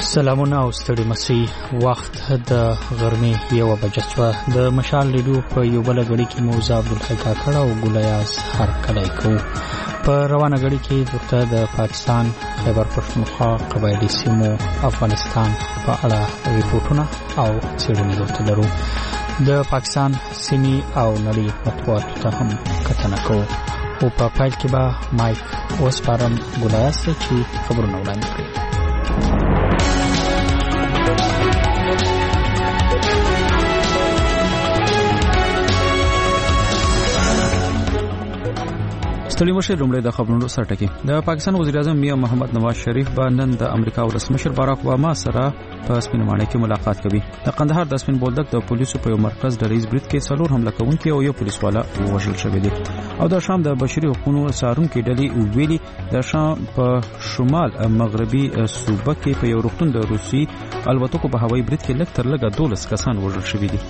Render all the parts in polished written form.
سلامونه او ستړي مسي وخت د غرمې 1 بجه شوه. د مشال ریډیو په یو بل غړي کې موزه عبدالحق کاکړ او ګولیاس هر کله کو په روانه غړي کې ورته د پاکستان خیبر پښتونخوا قبایلی سیمو افغانستان په اړه ریپورتونه او څېړنې ورته لرو. د پاکستان سیمې او نړۍ مطبوعاتو ته هم کتنه کوو او په پایل کې به مایک وسپارم ګولیاس چې خبرونه وړاندې کړي. ستړي مشه لومړی د خبرونو سرټکی. د پاکستان وزیر اعظم میاں محمد نواز شریف به نن د امریکا ولسمشر باراک اوباما سره په سپین ماڼۍ کې ملاقات کوي. د قندهار د سپین بولدک د پولیسو په یو مرکز د رئیس برید کې 4 حمله کوونکي او یو پولیسوالا وژل شوی دي. او د شام د بشري حقوقو څارونکو ډلې ویلي د شام په شمال مغربي صوبه کې په یو روغتون د روسي الوتکو په هوایي برید کې لږ تر لږه 12 کسان وژل شوی دي.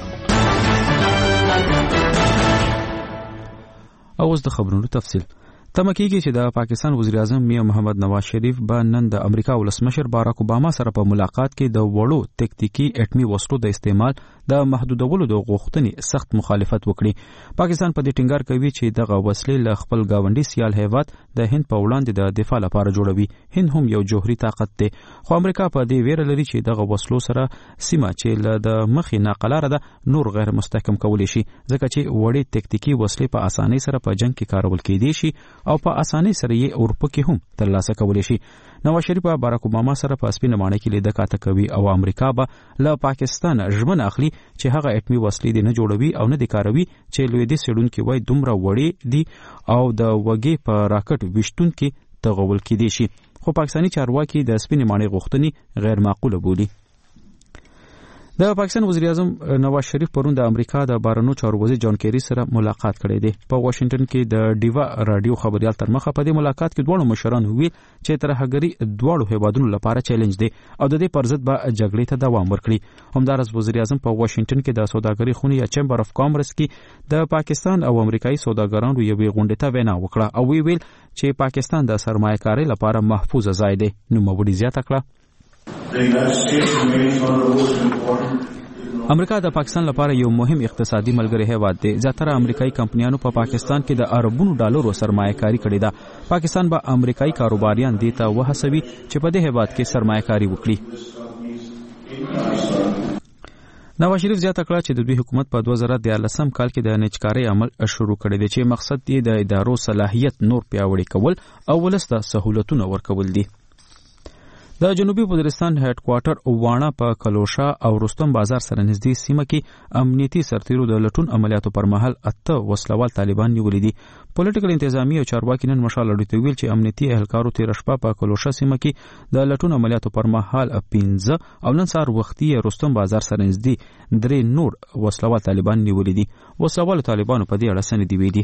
اوس د خبرونو تفصیل. تمه کېږي چې د پاکستان وزیر اعظم میاں محمد نواز شریف به نن د امریکا ولسمشر باراک اوباما سره په ملاقات کې د وړو تکتیکي اټمي وسلو د استعمال د محدودولو د غوښتنې سخت مخالفت وکړي. پاکستان په دې ټینګار کوي چې دغه وسلې له خپل گاونډي سیال هیواد د هند په وړاندې د دفاع لپاره جوړوي. هند هم یو جوهري طاقت دی، خو امریکا په دې ویره لري چې دغه وسلو سره سیمه چې له د مخې ناقلاره ده نور غیر مستحکم کولی شي، ځکه چې وړې تکتیکي وسلې په اسانۍ سره په جنگ کې کارول کېدي شي او په اسانۍ سره یې اروپا کې هم ترلاسه کولی شي. نواز شریف باراک اوباما سره په سپینه ماڼۍ کې لیدل کاته کوي او امریکا به له پاکستان ژمنه اخلي چې هغه اټمي وسلې نه جوړوي او نه د کاروي چې لویدي سړونکو وای دومره وړي دي او د وګي په راکټ وشتون کې تغول کېدي شي. خو پاکستاني چارواکي د سپینه ماڼۍ غوښتنې غیر معقوله بولي. د پاکستان وزیر اعظم نواز شریف پرون د امریکا د بهرنیو چارو وزیر جان کیری سره ملاقات کړی دی. په واشنگټن کې د ډیوا رادیو خبريال تر مخه په دې ملاقات کې دوه مشران ویل چې ترهګری دواړو هیوادونو لپاره چیلنج دی او د دې پر ضد به جګړې ته دوام ورکړي. همدارس وزیر اعظم په واشنگټن کې د سوداګرۍ خونې یا چیمبر اف کامرس کې د پاکستان او امریکایي سوداګرانو یوې غونډې ته وینا وکړه او ویل چې پاکستان د سرمایه‌کارۍ لپاره محفوظ ځای دی. نو مبوډي زیاته کړه امریکا د پاکستان لپاره یو مهم اقتصادي ملګری هیواد دی. زیاتره امریکایي کمپنیانو په پاکستان کې د اربونو ډالرو سرمایه‌کاري کړې ده. پاکستان به امریکایي کاروباریان دې ته وهڅوي چې په دې هیواد کې سرمایه‌کاري وکړي. نواز شریف زیاته کړه چې د دوی حکومت په 2013 کال کې د نچکارۍ عمل شروع کړی دی چې مقصد یې د ادارو صلاحیت نور پیاوړی کول او ولسته سہولتونه ورکول دي. د جنوبي وزیرستان هډ کوارټر وانه په کلوشا او رستم بازار سره نږدې سیمه کې امنیتي سرتیرو د لټون عملیاتو پر مهال 8 وسلوال طالبان نیولې دي. پولیټیکل انتظامی او چارواکي نن مشال لړۍ ویل چې امنیتي اهلکارو تیر شپه په کلوشا سیمه کې د لټون عملیاتو پر مهال 15 او نن سهار وختي رستم بازار سره نږدې 3 نور وسلوال طالبان نیولې دي. وسلوال طالبانو په دې اړه سندې ویلي.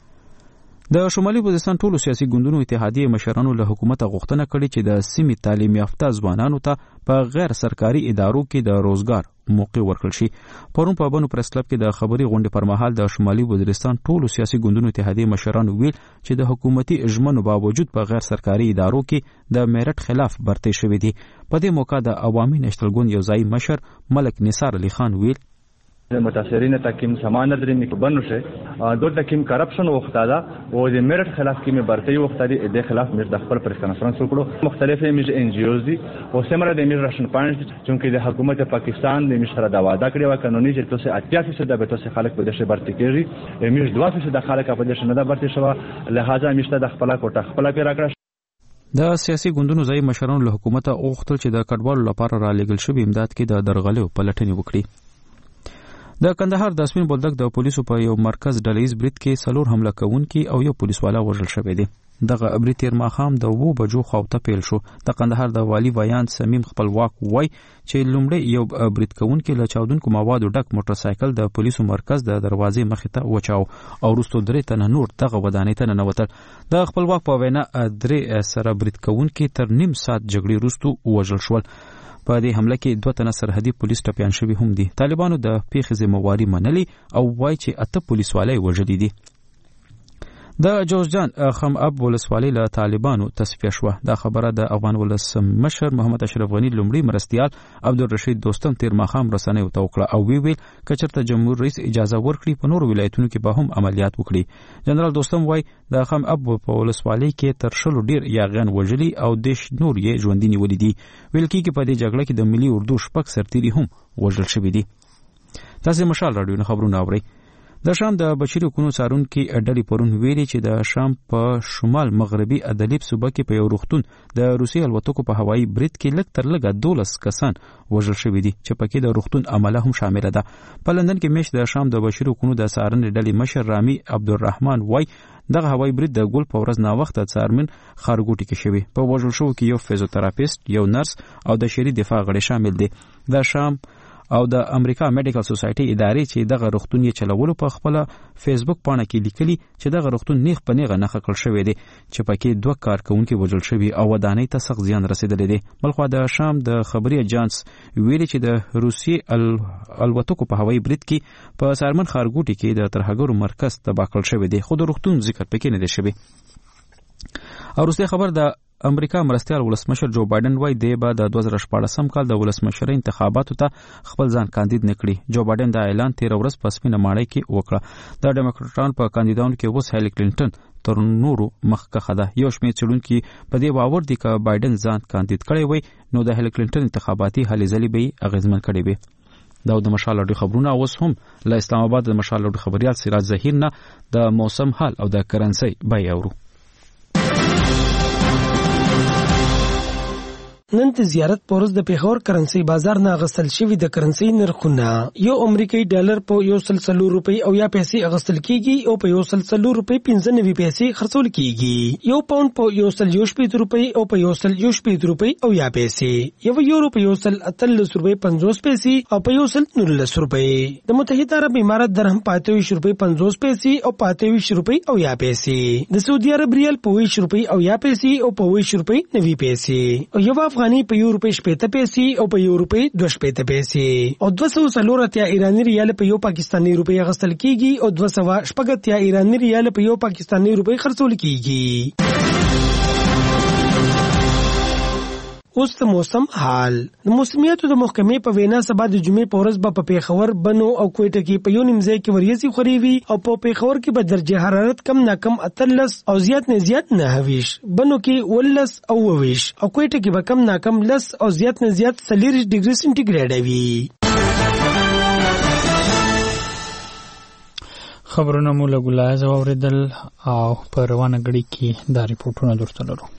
د شمالي وزیرستان ټولو سیاسي ګوندونو اتحادیه مشرانو له حکومت غوښتنه کړې چې د سیمې تعلیم یافته ځوانانو ته په غیر سرکاري ادارو کې د روزګار موقع ورکړل شي. پرون په بنو پریس کلب کې د خبري غونډې پر مهال د شمالي وزیرستان ټولو سیاسي ګوندونو اتحادیه مشرانو ویل چې د حکومتي ژمنو باوجود په غیر سرکاري ادارو کې د میرټ خلاف برتې شوې دي. په دې موقع د عوامي نېشنل ګوند یو ځای مشر ملک نثار علی خان ویل متاثرین تکیم سامان نداری میکنن شه دو تکیم کرپشن وختاده و د میرټ خلاف کې مې برتې وختادي د خلاف مې د خپل پریس کانفرنس وکړو. مختلف ایمیج ان جی اوز دي او سمره د ایمیګریشن پوینټ چې د حکومت پاکستان د مشره دا وعده کړی و قانوني چې تاسو 88% د تاسو خلک په دې برتې کېږي ایمیج 2% د خلک په دې نه برتې شو، لہذا مشته د خپل کوټه خپل پیرا کړ. د سیاسي ګوندونو ځای مشرانو له حکومت اوغتل چې د کډوالو لپاره را لېږل شوی امداد کې د درغلې او پلټنې وکړي. د کندهار د سپین بولدک د پولیسو په یو مرکز ډلهیز برید کې 4 حمله کوونکي او یو پولیسوالا وژل شوی دی. دغه برید تیر ماښام د 2 بجو خواته پیل شو. د کندهار د والی ویان سمیم خپلواک وای چې لومړی یو برید کوونکی له چاودونکو موادو ډک موټر سایکل د پولیسو مرکز د دروازې مخې ته وچاو او وروسته 3 تنه نور دغه ودانۍ ته ننوتل. د خپلواک په وینا 3 سره برید کوونکي تر نیم ساعت جګړې وروسته وژل شول. په دې حمله کې 2 تنه سرحدي پولیس ټپيان شوي هم دي. طالبانو د پیښې ذمہواری منلي او وایي چې 8 پولیسوالای وژلي دي. د جوزجان خم اب ولسوالۍ له طالبانو تصفیه شوه. دا خبره د افغان ولس مشر محمد اشرف غنی لومړي مرستیال عبدالرشید دوستم تیر ماښام رسنیو ته وکړه او ویل کچرته جمهور رئیس اجازه ورکړي په نورو ولایتونو کې به هم عملیات وکړي. جنرال دوستم وایي د خم اب په ولسوالۍ کې تر 100 ډیر یاغیان وژلي او 10 نور یې ژوندي نیولي دي. ویل کېږي په دې جګړه کې د ملي اردو شپږ سرتیري هم وژل شوي دي. تاسو مشال راډیو نه خبرونه اورئ. د شام د بشري حقوقو څارونکي ډلې پرون ویلي چې د شام په شمال مغربي ادلیب صوبه کې په یو روغتون د روسي الوتکو په هوایي برید کې لږ تر لږه 12 کسان وژل شوي دي چې پکې د روغتون عمله هم شامل ده. په لندن کې میش د شام د بشري حقوقو د څارنې ډلې مشر رامي عبدالرحمن وای دغه هوایي برید د ګل په ورځ ناوخته څارمن خارګوټي کې شوی. په وژل شوو کې یو فزیوتراپیست، یو نرس او د شهري دفاع غړي شامل دي. د شام او د امریکا میډیکل سوسایټي ادارې چې دغه روغتون یې چلولو په خپل فیسبوک پاڼه کې لیکلي چې دغه روغتون نیغ په نیغه نښه کړل شوی دی چې پکې 2 کارکونکي وژل شوي او ودانۍ ته سخت زیان رسیدلی دی. بلخوا د شام د خبري اجانس ویلي چې د روسي الوتکو په هوایي برید کې په سارمن خارګوټي کې د ترهګرو مرکز تباه کړل شوی دی، خو د روغتون ذکر پکې نه دی شوی. او روسي خبر د امریکا مرستیال ولسمشر جو بایدن وایي دی به د 2014 کال د ولسمشرۍ انتخاباتو ته خپل ځان کاندید نکړي. جو بایدن دا اعلان 13 ورځ په سپینه ماڼۍ کې وکړه. د ډیموکراټانو په کاندیدانو کې اوس هیلي کلینټن تر نورو مخکښه ده. یو شمېر څېړونکي په دې باور دي که بایدن ځان کاندید کړی وای نو د هیلي کلینټن انتخاباتي هلې ځلې به یې اغېزمن کړې وي. دا د مشال راډیو خبرونه اوس هم له اسلام آباد د مشال راډیو خبريال سراج ظهیر نه د موسم حال او د کرنسي بیه اورو. نن د زیارت پورز د پیښور کرنسي بازار نه غسل شوی د کرنسي نرخونه یو امریکایي ډالر په 140 روپۍ او یا پیسې اغستل کیږي او په 140 روپۍ 95 پیسې خرڅول کیږي. یو پاوند په 140 روپۍ او په 140 روپۍ او یا پیسې، یو یورو په 138 روپۍ 50 پیسې او په 119 روپۍ. د متحده عرب امارات درهم په 28 روپۍ 50 پیسې او په 28 روپۍ او یا پیسې. د سعودي عرب ریال په 20 روپۍ او یا پیسې او په 20 روپۍ 90 پیسې. او یو افغاني په 1 روپۍ 70 پیسې او په 1 روپۍ 2 پیسې. او 240 ایرانی ریال په 1 پاکستانی روپۍ اغستل کیږي او 280 ایرانی ریال په 1 پاکستانی روپۍ خرڅول کیږي. اوس د موسم حال. د موسمیاتو د محکمې په وینا سبا د جمعې په ورځ به په پیښور، بنو او کوټه کې په یو نیم ځای کې وریځې خوري وي او په پیښور کې به درجه حرارت کم نه کم 18 او زیات نه زیات 29، بنو کې 19 او 20 او کوټه کې به کم نه کم 10 او زیات نه زیات 40 ډیګري سنټیګریډ وي. خبرونه مو له ګلایز اوریدل او په روانه غړي کې دا ریپورتونه درته لرو.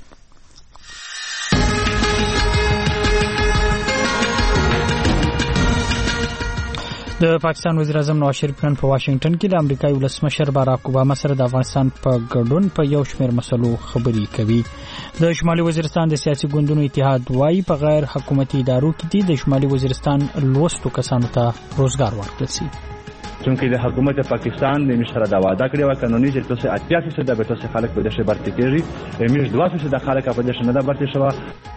د پاکستان وزیر اعظم نواز شریف نن په واشنگټن کې د امریکایي ولسمشر باراک اوباما سره د افغانستان په ګډون په یو شمېر مسلو خبرې کوي. د شمالي وزیرستان د سیاسي ګوندونو اتحاد وايي په غیر حکومتي ادارو کې د شمالي وزیرستان لوستو کسانو ته روزګار ورکړل شي. چونکه د حکومت پاکستان د مشره دا وعده کړې و قانوني چې تاسو 80% د بتوسه خلک په دې برتي کېږي، مش 2% د خلک په دې نه برتي شوه.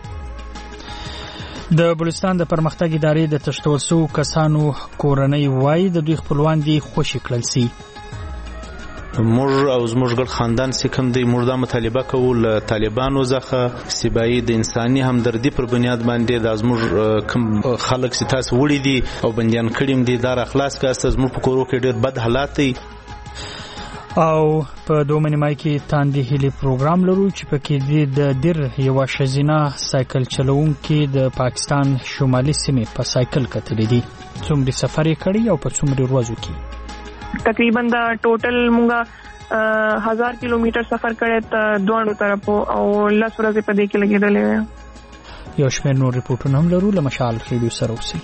د بلوچستان د پرمختګ ادارې د تشتول شو کسانو کورنۍ وای د دوی خپلوان دي خوشی کړل سي. موږ او زموږ ګډ خاندان سکم دی موږ د مطالبه کول طالبانو ځخه سیبایی د انساني همدردی پر بنیاد باندې د زموږ کم خلک ستاس وړي دي او بنديان کړیم دي دار اخلاص کاسته زموږ په کورو کې ډېر بد حالات دي. او په دوه نیمای کې تاندې هلي پروګرام لرو چې پکې د دیر یو شزینه سایکل چلوونکي د پاکستان شمالي سیمې په سایکل کتلې دي. څومره سفر یې کړی او په څومره ورځو کې تقریبا دا ټوټل مونږه 1000 کیلومتر سفر کړی ته دوه طرفو او 10 ورځې په دې کې لګیدلې. یو شمېر نور ریپورتونه هم لرو له مشال ریډیو سره اوسئ.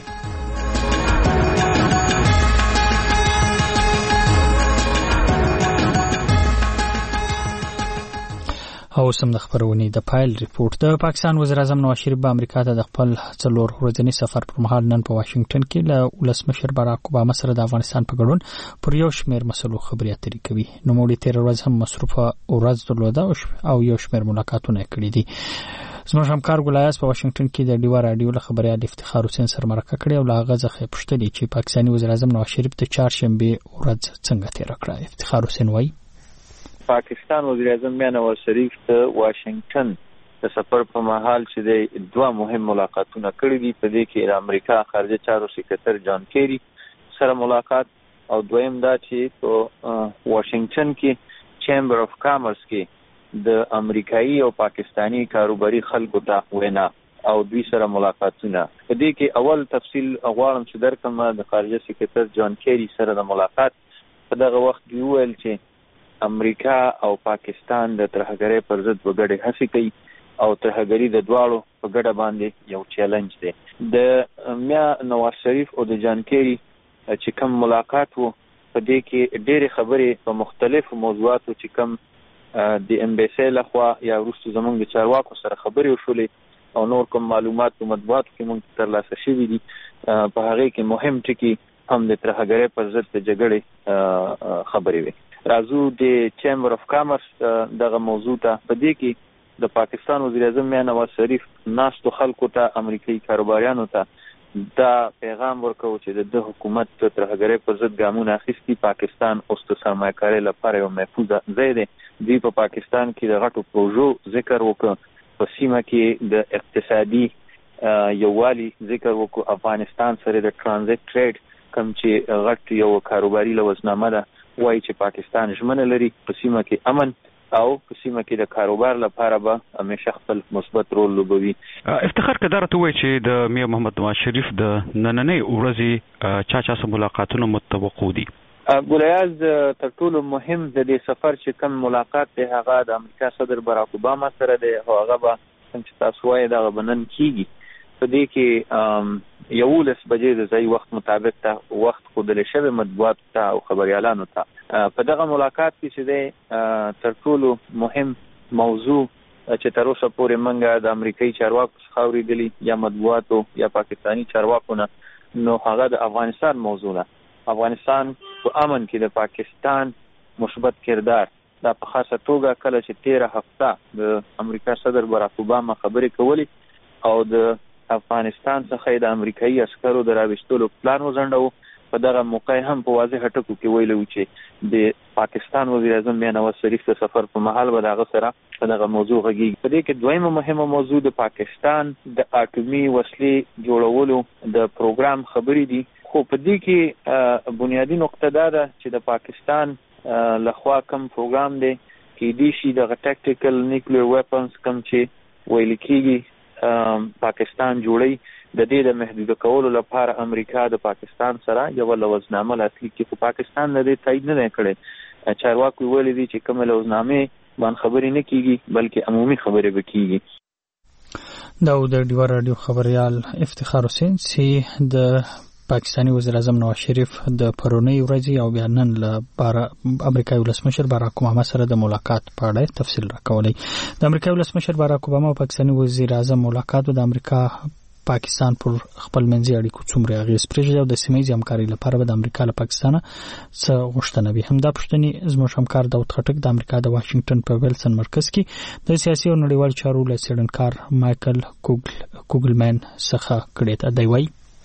او سم د خبرونې د پایل ریپورت. د پاکستان وزیر اعظم نواز شریف به امریکا ته د خپل 4 ورځني سفر پر مهال نن په واشنگټن کې له ولسمشر باراک اوباما سره د افغانستان په ګډون پر یو شمېر مسلو خبرې اترې کوي. نو موږ 13 ورځې هم مصروفه ورځ درلوده او یو شمېر ملاقاتونه کړي دي. زموږ همکار ګلایز په واشنگټن کې د ډیوا راډیو له خبريال افتخار حسین سره مرکه کړې او له هغه څخه پوښتنه چې پاکستاني وزیر اعظم نواز شریف د چهارشنبه ورځ څنګه تیر کړه. افتخار حسین وایي پاکستان وزیر اعظم میا نواز شریف ته واشنگټن د سفر په مهال چې د دوه مهم ملاقاتونه کړي دي. په دې کې د امریکا خارجه چارو سکرټر جان کیری سره ملاقات او دویم دا چې په واشنگټن کې چیمبر اف کامرس کې د امریکایي او پاکستانی کاروباري خلکو ته وینا او دوی سره ملاقاتونه. په دې کې اول تفصیل غواړم چې درکم د خارجه سکرټر جان کیری سره د ملاقات په دغه وخت کې ویل چې امریکا او پاکستان د ترهګرۍ پر ضد وګړي هڅې کوي او ترهګري د دواړو په ګډه باندې یو چیلنج دی. د میا نواز شریف او د جان کیری چې کوم ملاقات وو په دې کې ډېرې خبرې په مختلفو موضوعاتو چې کوم د امبیسي لخوا یا وروسته زموږ د چارواکو سره خبرې وشولې او نور کوم معلومات په مطبوعاتو کې موږ ترلاسه شوي دي. په هغې کې مهم ټکي هم د ترهګرۍ پر ضد د جګړې خبرې وي. راځو د چیمبر اف کامرس دغه موضوع ته. په دې کې د پاکستان وزیر اعظم میا نواز شریف ناستو خلکو ته امریکایي کاروباریانو ته دا پیغام ورکو چې د حکومت د ترهګرۍ پر ضد ګامونه اخیستي. پاکستان اوس د سرمایه‌کارۍ لپاره یو محفوظ ځای دی. دوی په پاکستان کې د غټو پروژو ذکر وکړ، په سیمه کې د اقتصادي یووالي ذکر وکړو. افغانستان سره د ترانزیت ټریډ کوم چې غټ یو کاروباري لوزنامه ده وایي چې پاکستان ژمنه لري په سیمه کې امن او په سیمه کې د کاروبار لپاره به همیشه خپل مثبت رول لوبوي. افتخار کدار ته وایي چې د میا محمد نواز شریف د نننۍ ورځې چا سره ملاقاتونه متوقع دي؟ ګولیاز تر ټولو مهم د دې سفر چې کوم ملاقات دی هغه د امریکا صدر باراک اوباما سره دی او هغه به څنګه چې تاسو وایي دغه به نن کیږي. په دې کې 11 بجې د ځای وخت مطابق ته وخت ښودل شوی مطبوعاتو ته او خبریالانو ته. په دغه ملاقات کې چې دی تر ټولو مهم موضوع چې تر اوسه پورې موږ د امریکایي چارواکو څخه اورېدلي یا مطبوعاتو یا پاکستاني چارواکو نه، نو هغه د افغانستان موضوع ده. افغانستان په امن کې د پاکستان مثبت کردار دا په خاصه توګه کله چې 13 هفته د امریکا صدر باراک اوباما خبرې کولې او د افغانستان څخه د امریکایي عسکرو د راوستلو پلان وځنډاوه. په دغه موقع هم په واضح ټکو کې ویلو چې د پاکستان وزیر اعظم میا نواز شریف د سفر په مهال به دغه سره په دغه موضوع غږیږي. په دې کې دویمه مهمه موضوع د پاکستان د اټومي وسلې جوړولو د پروګرام خبرې دي. خو په دې کې بنیادی نقطه دا ده چې د پاکستان لخوا کوم پروګرام دی کې دي شي د ټاکټیکل نیوکلیر ویپنز کوم چې ویل کېږي پاکستان جوړي، د دې د محدود کولو لپاره امریکا د پاکستان سره یو لوزنامه لاسلیک کړي. خو پاکستان د دې تایید نه کړي. چارواکو ویلي دي چې کوم لوزنامه باندې خبرې نه کیږي بلکې عمومي خبرې به کیږي. دا د ډیوه رادیو خبريال افتخار حسین چې د پاکستانی وزیر اعظم نواز شریف د پرونی ورځې او بیا نن له امریکایي ولسمشر باراک اوباما سره د ملاقات په اړه تفصیل راکولی. د امریکایي ولسمشر باراک اوباما او پاکستانی وزیر اعظم ملاقات د امریکا پاکستان پر خپل منځي اړیکو څومره اغیز پرېږدي او د سیمه‌ییزې همکارۍ لپاره به د امریکا له پاکستان څخه غوښتنه وي. همدا پوښتنې زموږ همکار داود خټک د امریکا د واشنگټن په ویلسن مرکز کې د سیاسي او نړیوال چارو له څېړنکار مایکل کوګلمن څخه کړې ده. دی وایي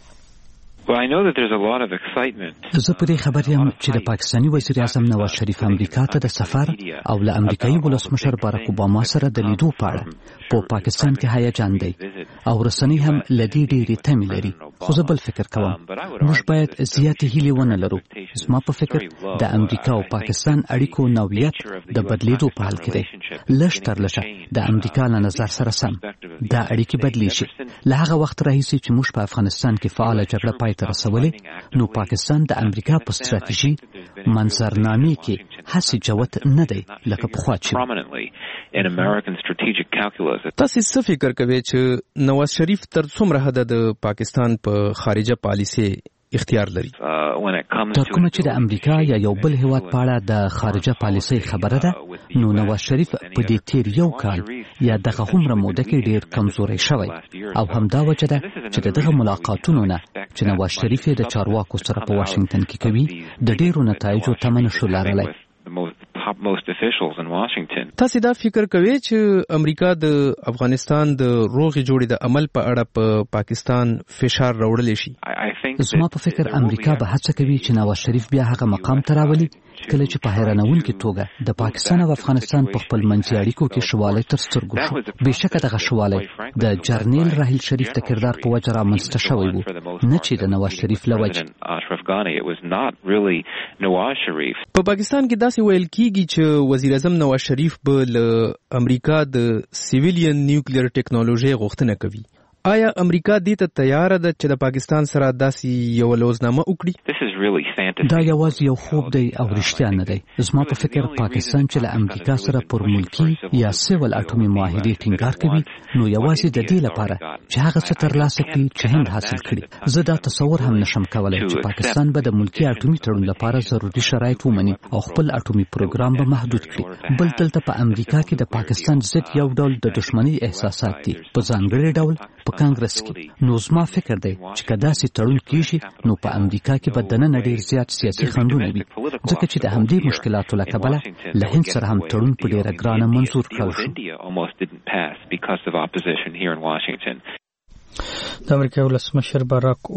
زه په دې خبر یم چې د پاکستاني وزیر اعظم نواز شریف امریکا ته د سفر او له امریکایي ولسمشر باراک اوباما سره د لیدو په اړه په پاکستان کې هیجان دی او رسنۍ هم له دې ډېرې تمې لري. خو زه بل فکر کوم موږ باید زیاتې هیلې ونه لرو. زما په فکر د امریکا او پاکستان اړیکو نوعیت د بدلیدو په حال کې دی. لږ تر لږه د امریکا له نظر سره سم دا اړیکې بدلی شي. له هغه وخت راهیسې چې موږ په افغانستان کې فعاله جګړه پای ته رسولې، نو پاکستان د امریکا په ستراتیژي منظرنامې کې هسې جوت نه دی لکه پخوا چې. تاسو څه فکر کوئ چې نواز شریف تر څومره حده د پاکستان په خارجه پالیسي اختیار لري؟ تر کومه چې د امریکا یا یو بل هیواد په اړه د خارجه پالیسۍ خبره ده، نو نواز شریف په دې تیر یو کال یا دغه هومره موده کې ډیر کمزوری شوی او همدا وجه ده چې دغه ملاقاتونو نه چې نواز شریف د چارواکو سره په واشنگټن کې کوي د ډیرو نتایجو تمه نشو لرلی. تاسو دا فکر کوئ چې امریکا د افغانستان د روغې جوړې د عمل په اړه په پاکستان فشار راوړلی شي؟ زما په فکر امریکا به هڅه کوي چې نواز شریف بیا هغه مقام ته راولي کله چې په حیرانونکې توګه د پاکستان او افغانستان په خپل منځي اړیکو کې شوالی تر سترګو شو. بېشکه دغه شوالی د جرنیل راحیل شریف د کردار په وجه رامنځته شوی و، نه چې د نواز شریف له وجې. په پاکستان کې داسې ویل کیږي چې وزیر اعظم نواز شریف به له امریکا د سیویلین نیوکلیر ټیکنالوژي غوښتنه کوي. آیا امریکا دې ته تیار ده چې د پاکستان سره داسې یو لوزنامه وکړي؟ دا یوازې یو خوب دی او رښتیا نه دی. زما په فکر پاکستان چې له امریکا سره پر ملکی یا سیول اټومي معاهدې ټینګار کوي نو یوازې د دې لپاره چې هغه څه ترلاسه کړي چې هند حاصل کړي. زه دا تصور هم نشم کولی چې پاکستان به د ملکی اټومي تړون لپاره ضروري شرایط ومني او خپل اټومي پروګرام به محدود کړي. بل دلته په امریکا کې د پاکستان ضد یو ډول د دښمنۍ احساسات دي په ځانګړي ډول په کانګرس کې. نو زما فکر دی چې که داسې تړون کیږي نو په امریکا کې به دننه ډیر زیات سیاسي خنډونه وي، ځکه چې د همدې مشکلاتو له کبله له هند سره هم تړون په ډیره ګرانه منظور کړل شو. د امریکا ولسمشر باراک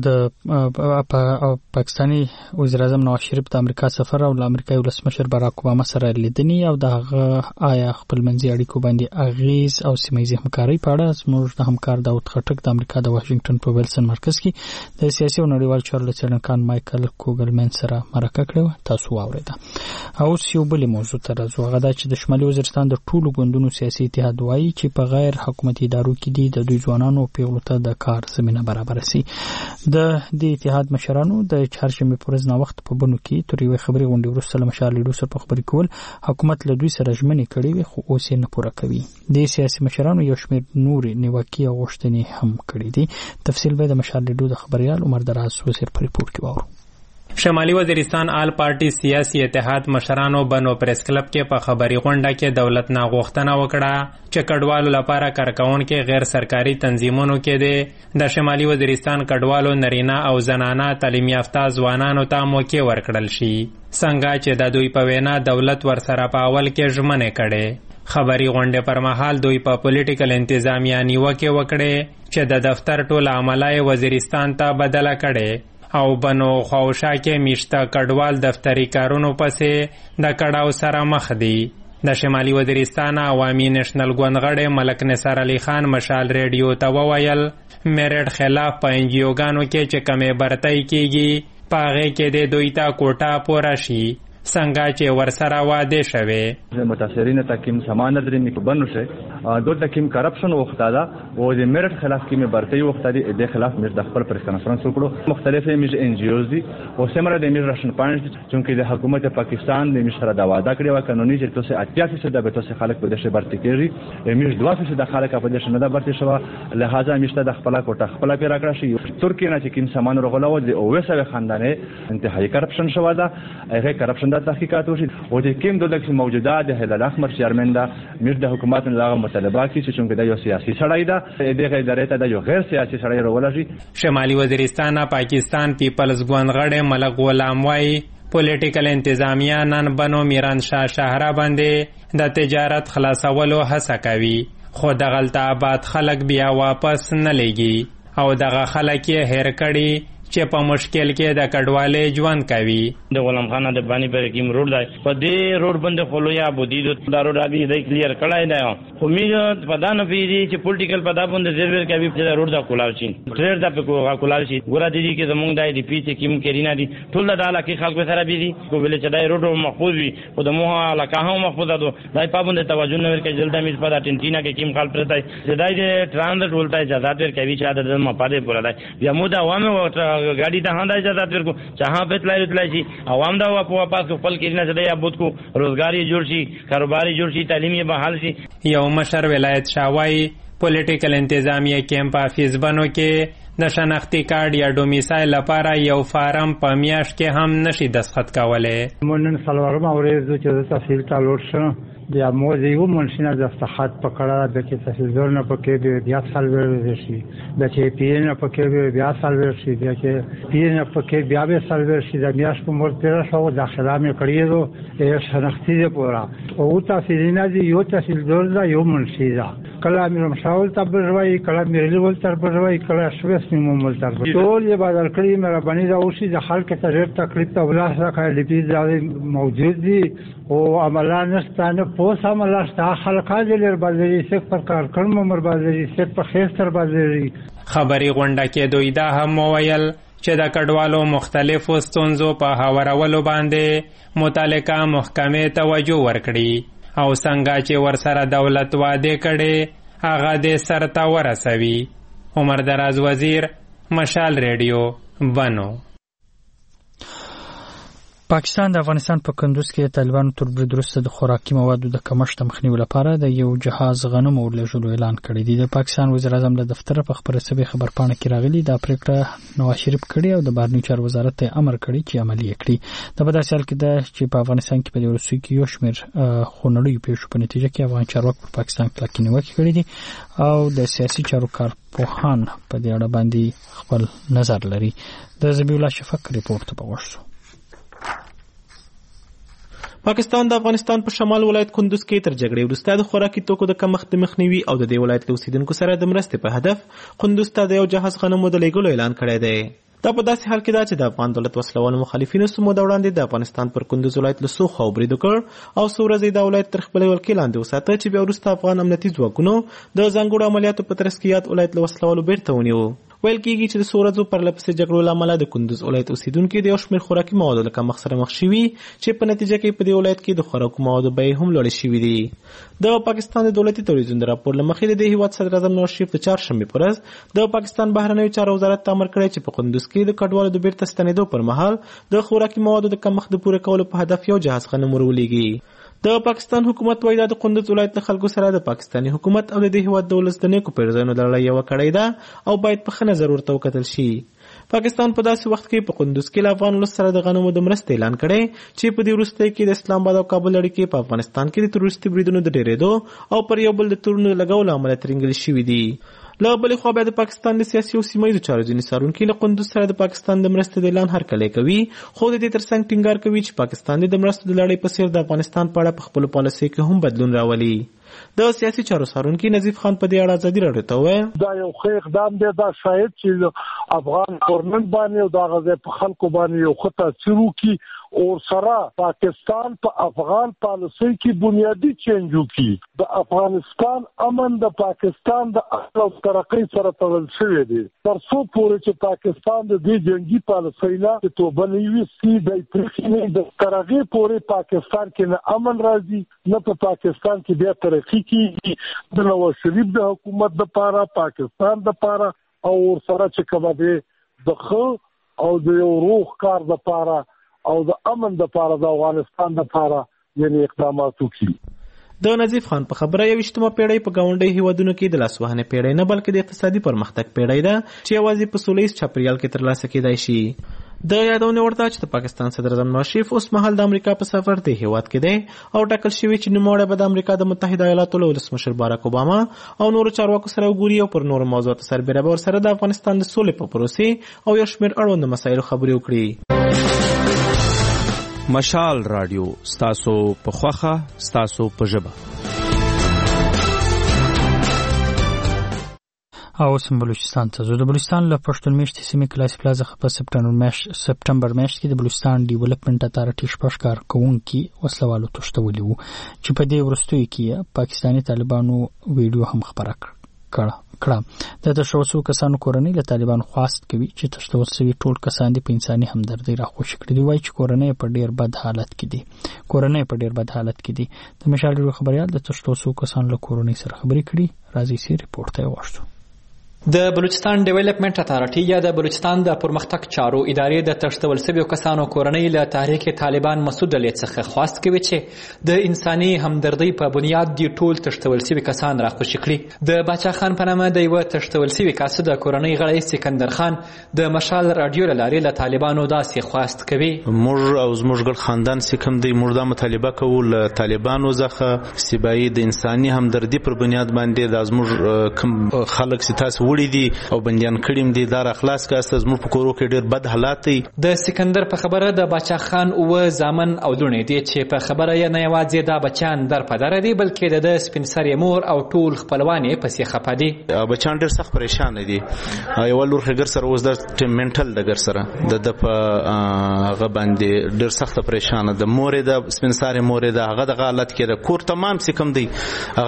پاکستاني وزیر اعظم نواز شریف د امریکا سفر او د امریکا ولسمشر باراک اوباما سره لیدنې او دغه آیا خپل منځي اړیکو باندې اغیز او سیمه‌ییزې همکارۍ په اړه زموږ د همکار داود خټک د امریکا د واشنگټن په ویلسن مرکز کې د سیاسي او نړیوال چارو څېړونکو مایکل کوګلمن سره مرکه کړې. تاسو واوریده. اوس یو بل موضوع ته راځو. هغه دا چې د شمالي وزیرستان د ټولو ګوندونو سیاسي اتحاد وایي چې په غیر حکومتي ادارو کې دي د دوی ځوانانو پیغلو ته د کار زمينه برابر سي. د دې اتحاد مشرانو د چهارشنبه پر ورځ وخت په بنو کې تر یو خبري غونډې وروسته له مشال لیدو سره په خبري کول حکومت له دوی سره ژمنې کړې وي خو اوس یې نه پوره کوي. د سیاسي مشرانو یو شمېر نور نیوکې او غوښتنې هم کړې دي. تفصیل به د مشال لیدو د خبريال عمر دراز وزیر په ریپورت کې وورو. شمالي وزیرستان آل پارټي سیاسي اتحاد مشرانو بنو پریس کلب کې په خبري غونډه کې دولت نه غوښتنه وکړه چې کډوالو لپاره کارکونکو غیر سرکاري تنظیمونو کې د شمالي وزیرستان کډوالو نارینه او زنانه تعلیم یافته ځوانانو ته موقع ورکړل شي، څنګه چې د دوی په وینا دولت ورسره په اول کې ژمنې کړي. خبري غونډه پر مهال دوی په پولیټیکل انتظامیه نیوکه وکړي چې د دفتر ټول عملای وزیرستان ته بدله کړي او بنو خوشا کې میشته کډوال دفتری کارونو پسې د کډاو سره مخ دي. د شمالي وزیرستان عوامي نېشنل ګوندغړی ملک نثار علي خان مشال ریډیو ته وویل میرټ خلاف په انجیوګانو کې چې کمې برتۍ کیږي پاغه کې د دوی ته کوټه پوره شي، څنګه چې ورسره واده شوه. متاثرین تکیم سامان درې میکبنو شه دو تکیم کرپشن وختاده او د میرټ خلاف کې برتۍ وختاده د خلاف مر د خپل پریس کانفرنس وکړو. مختلفه میج ان جی اوز دي او سمره د میرشن پوینټ چې د حکومت پاکستان د مشره دا وعده کړی و قانوني چې تاسو 88% د بتوسه خلک په دشه برتۍ کیږي، میج 2% د خلک په دشه نه د برتۍ شو، لہذا میشته د خپل کوټه خپل پیرا کړی شي. ترکیه نه چې کیم سامان رغلاو د او وسه خاندانه انتهایی کرپشن شو ده، هغه کرپشن د تحقیقات وشي او د کیم دولت موجوده د هلال احمر چیرمن دا میر د حکومت له مطالبه کی چې څنګه د یو سیاسي سړی دا دغه ادارې ته د یو غیر سیاسي سړی راولږي. شمالي وزیرستان پاکستان پیپلز ګوندغړی ملک غلام وای پولیټیکل انتظامیه نن بنو میران شاه شهره باندې د تجارت خلاصولو هڅه کوي، خو دغلته آباد خلک بیا واپس نه لګي او دغه خلک یې هیر کړي چې په مشکل کې د کډوالۍ ژوند کوي. د غلام خان د باندې پر کوم روډ دی په دې روډ باندې خلویا بودی د روډ ابي د کلیر کړای دی خو میږي په دانه پیری چې پولیټیکل پدا باندې زیرور کوي چې روډ دا کولاو شي ټریر دا په کولاو شي ګور دي چې زمونږ دای دی پیچ کیم کرینا دي ټول د علاقې خلکو سره بي دي کو ویل چې دای روډ محفوظ وي او د موه علاقه هم محفوظ ده دای پابند توجه نه ورکړي جلدا میز په ارجنټینا کې کیم خال پرتای دای د ترانزیت ولټای اجازه ورکوي چې د مپاده پورا دی بیا مو دا عوامه गाड़ी ته هنده اجازه ورکو چاها په تلای شي عوام دا واپس خپل کېنه زده یا بوت کو روزګاری جوړ شي کاروباري جوړ شي تعلیمي بحال شي. یو مشر ولایت شاوای پولیټیکل انتظامیه کیمپ افیس بنو کې د شناختی کارت یا ډومیسایل لپاره یو فارم په میاشت کې هم نشي دستخط کولای. مونږ نن سلوارم اورېزو چې د تحصیل تعلق شوه بیا مو یو منشنه د صحت پکړه د کې تحصیلدار نه پکې بیا سال ورشي د چې پی نه پکې بیا سال ورشي د چې پی نه پکې بیا به سال ورشي د میاش په مور 1300 داخله مې کړی دو یې شناختی دی پورا او تحصیلینه دی یو تحصیلدار دا یو منشي دا کله مې مشاول تبروي کله مې ریول تبروي کله شوس مې مول تبروي ټول یې بدل کړی مې باندې دا اوسې د خلک ته ډېر تکلیف ته ولاس راکړي دي موجود دي او عملان نستانه پوس عملان ستا خلقا دلر بازاری سک پر کار کړم مر بازاری سک په خېستر بازاری خبري غونډه کې دوی دا هم وویل چې د کډوالو مختلفو ستونزو په هوارولو باندې متعلقه محکمې توجه ورکړي او څنګه چې ورسره دولت وعده کړي هغه دې سرته ورسوي. عمر دراز وزیر، مشال ریډیو، بنو. پاکستان د افغانستان په کندوز کې طالبانو تر برید وروسته د خوراکي موادو د کمښت مخنیوي لپاره د یو جهاز غنم ورلېږلو اعلان کړی دی. د پاکستان وزیر اعظم له دفتر په خبري سوي خبرپاڼه کې راغلي دا پریکړه نواز شریف کړی او د بهرنیو چارو وزارت ته امر کړی چې عملي کړي. د په داسې حال کې ده چې په افغانستان کې په دې وروستیو کې یو شمېر خونړیو پیښو په نتیجه کې افغان چارواکو پر پاکستان کلکې نیوکې کړې دي او د سیاسي چارو کارپوهان په دې اړه باندې خپل نظر لري. د ذبیح الله شفق ریپورت ته وګورئ. پاکستان د افغانستان په شمال ولایت کندوز کې تر جګړې وروسته د خوراکي توکو د کمښت د مخنیوي او د دې ولایت له اوسیدونکو سره د مرستې په هدف کندوز ته د یو جهاز غنمو د لېږلو اعلان کړی دی. دا په داسې حال کې ده چې د افغان دولت وسلوالو مخالفینو څو موده وړاندې د افغانستان پر کندوز ولایت له څو خواو برید وکړ او څو ورځې دا ولایت تر خپلې ولکې لاندې وساته چې بیا وروسته افغان امنیتي ځواکونو د ځانګړو عملیاتو په ترڅ کې یاد ولایت له وسلوالو بیرته ونیو. ویل کېږي چې د څو ورځو پرلپسې جګړو له امله د کندوز ولایت اوسیدونکي د یو شمېر خوراکي موادو له کمښت سره مخ شوي چې په نتیجه کې په دې ولایت کې د خوراکو موادو بیې هم لوړې شوي دي. د پاکستان د دولتي تلویزیون د راپور له مخې د دې هېواد صدر اعظم نواز شریف د چهارشنبې په ورځ د پاکستان بهرنیو چارو وزارت ته امر کړی چې په کندوز کې د کډوالو د بیرته ستنېدو پر مهال د خوراکي موادو د کمښت د پوره کولو په هدف یو جهاز غنم ورولېږي. د پاکستان حکومت وایي دا د کندوز ولایت له خلکو سره د پاکستاني حکومت او د دې هېواد د ولس د نیکو پیرزویانو د لړۍ یوه کړۍ ده او باید په ښه نظر ورته وکتل شي. پاکستان په داسې وخت کې په کندوز کې له افغان ولس سره د غنمو د مرستې اعلان کړی چې په دې وروستیو کې د اسلام آباد او کابل اړیکې په افغانستان کې د تروریستي بریدونو د ډېرېدو او پر یو بل د تورونو لګولو له امله ترینګلې شوي دي. له بلې خوا بیا د پاکستان د سیاسي او سیمه ییزو چارو ځینې څارونکي له کندوز سره د پاکستان د مرستې د اعلان هرکلی کوي خو د دې ترڅنګ ټینګار کوي چې پاکستان د مرستو د لړۍ په څېر د افغانستان په اړه په خپلو پالیسیو کې هم بدلون راولي. د سیاسي چارو څارونکي نظیف خان په دې اړه ازادي راډیو ته وویل دا یو ښه اقدام دی. دا شاید چې افغان ګورنمنټ باندې او د هغه په خلکو باندې یو ښه تاثیر وکړي او سره پاکستان په افغان پالیسۍ کې بنیادی چینج وکړي. د افغانستان امن د پاکستان د اصل او ترقۍ سره تړل شوی دی. تر څو پورې چې پاکستان د دې جنګي پالیسۍ نه توبه نه ویستي د پرېکړې د ترغې پورې پاکستان کې نه امن راځي نه په پاکستان کې بیا ترقي کیږي. د نواز شریف د حکومت لپاره پاکستان لپاره او سره چې کومه دی د ښه او د یو روغ کار لپاره او د امن لپاره د افغانستان لپاره یعنی اقدامات وکړي. د نظیف خان په خبره 21مه پیړۍ په ګاونډي هیوادونو کې د لاسوهنې پیړۍ نه بلکې د اقتصادي پرمختګ پیړۍ ده چې یوازې په سوله ییز چاپیریال کې ترلاسه کېدای شي. د یادونې وړ ده چې د پاکستان صدر اعظم نواز شریف اوس مهال د امریکا په سفر دی هیواد کې دی او ټاکل شوی چې نوموړی به د امریکا د متحده ایالاتو له ولسمشر باراک اوباما او نورو چارواکو سره وګوري او پر نورو موضوعاتو سربېره به ورسره د افغانستان د سولې په پروسې او یو شمېر اړوندو مسایلو خبرې وکړي. مشال رادیو ستاسو په خوخه ستاسو په ژبه. او سم بلوچستان ته زو د بلوچستان له پښتون میشتې سیمې کلاسي پلازا په سپټمبر میاشت کې د بلوچستان ډیولپمنټ اتارټي شپږ کارکونکي وسلوالو تښتولي وو چې په دې وروستیو کې پاکستاني طالبانو ویډیو هم خپره کړه. د تشوسو کسانو کورنۍ له طالبانو خواست کوي چې تشوس شوي ټول کسان د انساني همدردۍ راخوشي کړي. دی وایي چې کورنۍ په ډیر بد حالت کې دي. د مشال خبريال د تشوسو کسانو له کورنۍ سره خبرې کړي. راځي سی ریپورت ته واشتو. د بلوچستان ډیولپمنٹ اتارټي یا د بلوچستان د پرمختګ چارو ادارې د تشتول شویو کسانو کورنۍ له تحریک طالبان مسعود ډلې څخه خواست کوي چې د انساني همدردۍ په بنیاد دی ټول تشتول شوي کسان راخوشي کړي. د باچا خان په نامه د یو تشتول شوي کس د کورنۍ غړی سکندر خان د مشال رادیو لارې له طالبانو داسې خواست کوي. موږ او زموږ ګډ خاندان سکم دی موږ د مطالبه کوو له طالبانو څخه سیبایی د انساني همدردۍ پر بنیاد باندې د زموږ کم خلک ستاسو دی او بندیان کړیم دي دا اخلاص کاسته زموږ په کورو کې ډېر بد حالات دي. د سکندر په خبره د باچا خان او زامن او لونې دي چې په خبره یې نه یوازې دا بچان در پدره دي بلکې د سپین سرې مور او ټول خپلوان یې پسې خپه دي. بچان ډېر سخت پریشان دي. یو لور خګر سره اوس د منټل دګر سره د په هغه باندې ډېر سخت پریشان ده. مور د سپین سرې مور د هغه د حالت کې د کور تمام سکم دی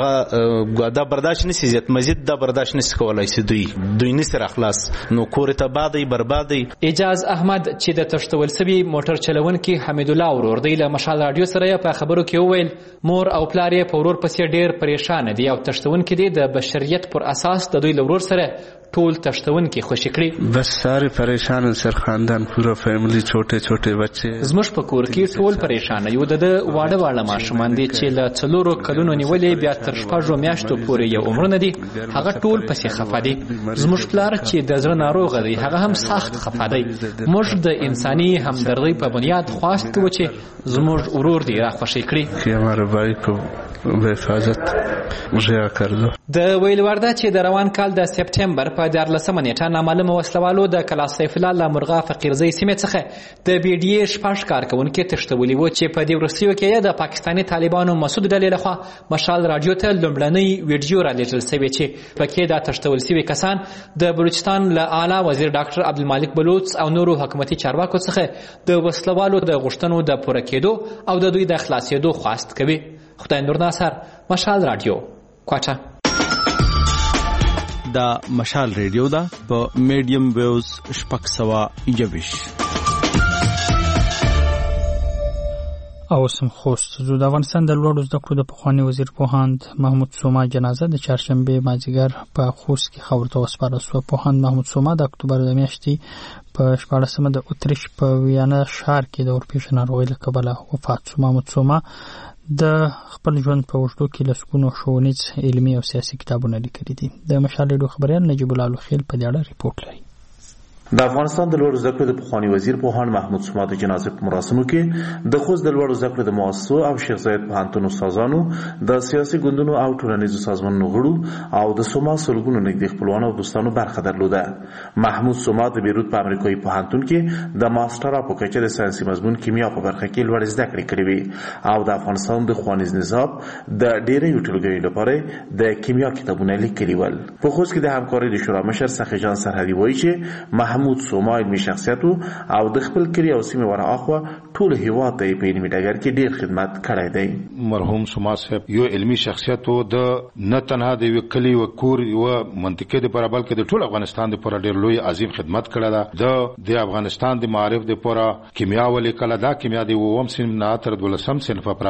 هغه دا برداشت نشي زیات مزید دا برداشت نشي کولای شي دوی نسر اخلاص نو کور ته بادي بربادي. اجاز احمد چې د تشتول سوي موټر چلونکي حمید الله ورور دی له مشال رادیو سره په خبرو کې وویل مور او پلار یې په ورور پسې ډېر پریشان دي او تشتونکي دي د بشریت پر اساس د دوی ورور سره ټول تشتونکي خوشی کړي. بس سارے پریشان سر خاندان پورا فیملی چھوٹے چھوٹے بچے زموږ په کور کې ټول پریشان یو د واړه واړه ماشومان دي چې له 4 کلونو نیولې بیا تر 6 میاشتو پورې یو عمرونه دي هغه ټول پسې خفه دي. زموږ پلار چې د زړه ناروغ دی هغه هم سخت خفه دی. موږ د انساني همدردۍ په بنیاد خواست کوو چې زموږ ورور دی را خوشی کړي چې هغه بای کو به حفاظت مجیا کړو. د ویل ورده چې د روان کال د سپټمبر په 14 نیټه نامعلومه وسلوالو د کلا سیف الله له مرغا فقیرزی سیمې څخه د بي ډي اي شپږ کارکونکو تښتولي وو چې په دې وروستیو کې د پاکستاني طالبانو مسعود ډلې لخوا مشال رادیو ته لومړنۍ ویډیو را لیږل شوې چې پکې د تښتول شوي کسان د بلوچستان له اعلی وزیر ډاکټر عبدالمالک بلوچ او نورو حکومتي چارواکو څخه د وسلوالو د غوښتنو د پوره کېدو او د دوی د خلاصېدو خواست کوي. خدای نور ناصر مشال رادیو کوټه. دا مشال ریډیو دا په میډیم ویوز 621 او سم خوست د افغانستان د لوړو زده کړو د پخوانی وزیر پوهاند محمود سوما جنازه د چهارشنبه مازیګر په خوست کې خبر ته وسپارل شو. پوهاند محمود سوما د اکتوبر د میاشتې په 14مه د اتریش په ویانا ښار کې د اورپېښې ناروغۍ له کبله وفات شو. محمود سوما د خپل ژوند په اوږدو کې لسګونو ښوونیز علمي او سیاسي کتابونه لیکلي دي. د مشال ریډیو خبریال نجیب الله لوخیل په دې اړه ریپورت لري. د افغانستان د لوړو زده کړو د پخوانی وزیر پوهاند محمود سوما د جنازې په مراسمو کې د خوست د لوړو زده کړو د مؤسسو او شیخ زاید پوهنتون استادانو د سیاسي ګوندونو او ټولنیزو سازمانونو غړو او د سوما سلګونو نږدې خپلوانو او دوستانو برخه درلوده. محمود سوما د بیروت په امریکایي پوهنتون کې د ماسترا په کچه د ساینسي مضمون کیمیا په برخه کې لوړ زده کړې کړې وې او د افغانستان د ښوونیز نظام د ډېرې ټولګیو لپاره د کیمیا کتابونه لیکلي ول. په خوست کې د همکارۍ د شورا مشر سخي جان سرحدي وایي چې محمود سوما علمي شخصیت او د خپل کلی او سیمه ور اخوا ټول هیواد ته په علمي ډګر کې ډیر خدمت کړی دی. مرحوم سوما صاحب یو علمي شخصیت او د نه تنها د کلی او کور او منطقې د پر بلکې د ټول افغانستان د پر ډیر لوی عظیم خدمت کړی ده. د افغانستان د معارف د پر کیمیا ولیکله دا کیمیا د ووم سن نه تر 12 صنف پر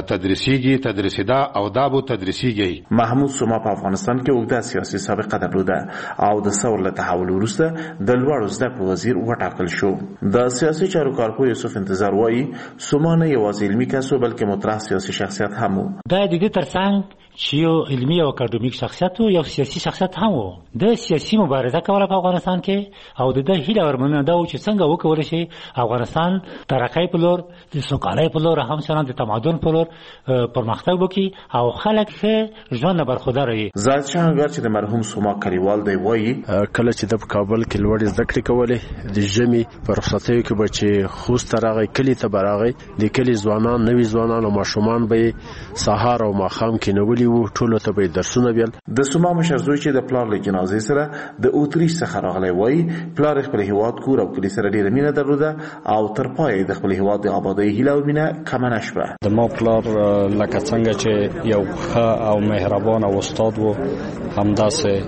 تدریسیدا او دا بو تدریسیږي. محمود سوما په افغانستان کې اوږده سیاسي سابقه درلوده او د ثور له تحول وروسته د لوړو زده کړو وزیر وټاکل شو. د سیاسي چارو کارپوه یوسف انتظار وایي سوما نه یوازې علمي کس و بلکې مطرح سیاسي شخصیت هم و. دا د دې ترڅنګ چې یو علمي او اکاډمیک شخصیت او یو سیاسي شخصیت هم و. د سیاسي مبارزه کوله په افغانستان کې او د هیله ورمنه دا و چې څنګه وکول شي افغانستان ترقۍ په لور د سوکالۍ په لور هم سره د تمدن په لور پرمختګ وکړي او خلک ښه ژوند برخوردار وي. زاهد شهنګر چې د مرحوم سوما کلیوال دی وایي کله چې د کابل کې لوړ زده کړې کولې د ژمي په رخصتیو کې به چې خوست راغی کلی ته براغی د کلی ځوانان نوي ځوانان او ماشومان به سهار او ماښام کې نولي وو ټولو ته به درسونه بیل. د سوما مشر زوی چې د پلار له جنازې سره د اوتریش څخه راغلی وایي پلار خپل هیواد کور او کلی سره ډیره مینه درلوده او تر پایه د خپل هیواد د آبادۍ هیله او مینه کمه نه شوه. د ما پلار لکه څنګه چې یو ښه او مهربان استاد و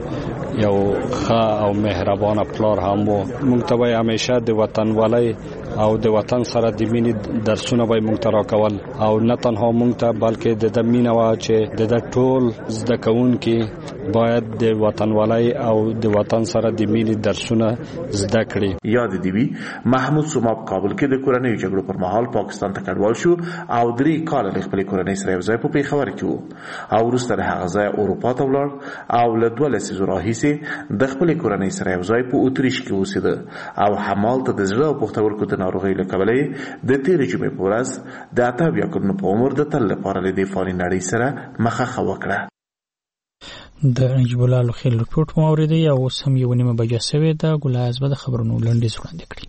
همداسې یو ښه او مهربان پلار هم و. موږ ته به همیشه د وطنوالۍ او د وطن سره د مینې درسونه به موږ ته راکول او نه تنها موږ ته بلکې د مینه وا چې د ټول زده کوونکي باید د وطنوالۍ او د وطن سره د مینې درسونه زده کړي. یاد دی وی محمود سوما په کابل کې د کورنۍ جګړو پر مهال پاکستان ته کډوال شو او 3 کال له خپل کورنۍ سره یو ځای په پیښور کې وو او وروسته له هغه ځای اروپا ته ولاړ او له 2 لسیزو راهیسې د خپل کورنۍ سره یو ځای په اتریش کې اوسېده او همالته د زړه او پښتورګو د ناروغۍ له کبله د تیرې جمعې په ورځ د 28 کلونو په عمر د تل لپاره له دې فاني نړۍ سره مخه وکړه. د نجیب الله لخیل رپورټ مو اوریدي او اوس هم یو نیمه بجه سوې ده. ګلایز به د خبرونو لنډیز وړاندې کړي.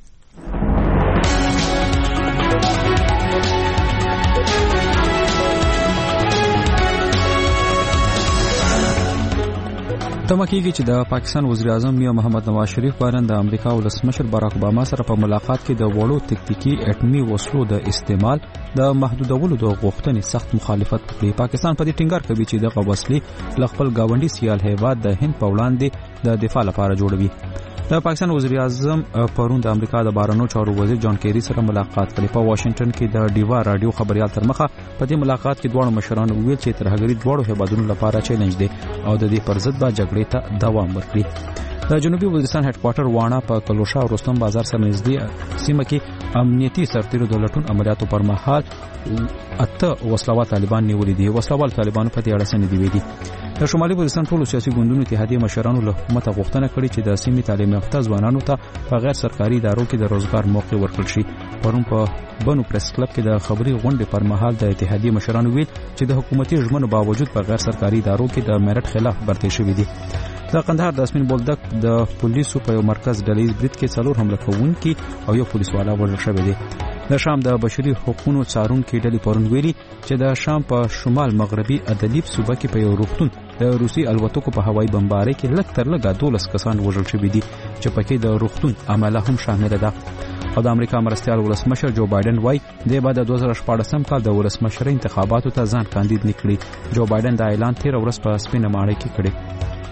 تمکیږي چې د پاکستان وزیر اعظم میا محمد نواز شریف بارن د امریکا ولسمشر باراک اوباما سره په ملاقات کې د وړو تکتیکي اټومي وسلو د استعمال د محدودولو د غوښتنې سخت مخالفت کوي. پاکستان په دې ټینګار کوي چې د وسلې له خپل گاونډي سیال هیواد د هند په وړاندې د دفاع لپاره جوړوي. د پاکستان وزیر اعظم پرون د امریکا د بهرنیو چارو وزیر جان کیری سره ملاقات کړې. په واشنگټن کې د ډیوا رادیو خبريال تر مخه په دې ملاقات کې دوه مشران ویل چې ترهګری دوه هیوادونو لپاره چیلنج دی او د دې پر ضد به جګړې ته دوام ورکړي. د جنوبي وزیرستان هډ کوارټر وانه په کلوشا او رستم بازار سره نږدې سیمه کې امنیتي سرتیرو د لټون عملیاتو پر مهال 8 وسلوال طالبان نیولې دي. وسلوال طالبانو په دې اړه څه ندي ویلي. د شمالي وزیرستان ټولو سیاسي ګوندونو اتحادیې مشرانو له حکومت غوښتنه کړې چې د سیمې تعلیم یافته ځوانانو ته په غیر سرکاري ادارو کې د روزګار موقع ورکړل شي. پرون په بنو پریس کلب کې د خبري غونډې پر مهال د اتحادیې مشرانو ویل چې د حکومتي ژمنو باوجود په غیر سرکاري ادارو کې د میرټ خلاف برتې شوې دي. د قندهار د اسمین بولدک د پولیسو په یو مرکز ډلهیز برید کې 4 حمله کوونکي او یو پولیس والا وژل شوی دی. د شام د بشري حقوقو څارونکو ډلې پرون ویلي چې د شام په شمال مغربي ادلیب صوبه کې په یو روغتون د روسي الوتکو په هوایي بمبارۍ کې لږ تر لږه 12 کسان وژل شوي دي چې پکې د روغتون عمله هم شامل ده. او د امریکا مرستیال ولسمشر جو بایدن وایي د بعد 2014 کال د ولسمشر انتخاباتو ته ځان کاندید نکړي. جو بایدن دا اعلان 13 ورځې په سپینه ماڼۍ کې کړی.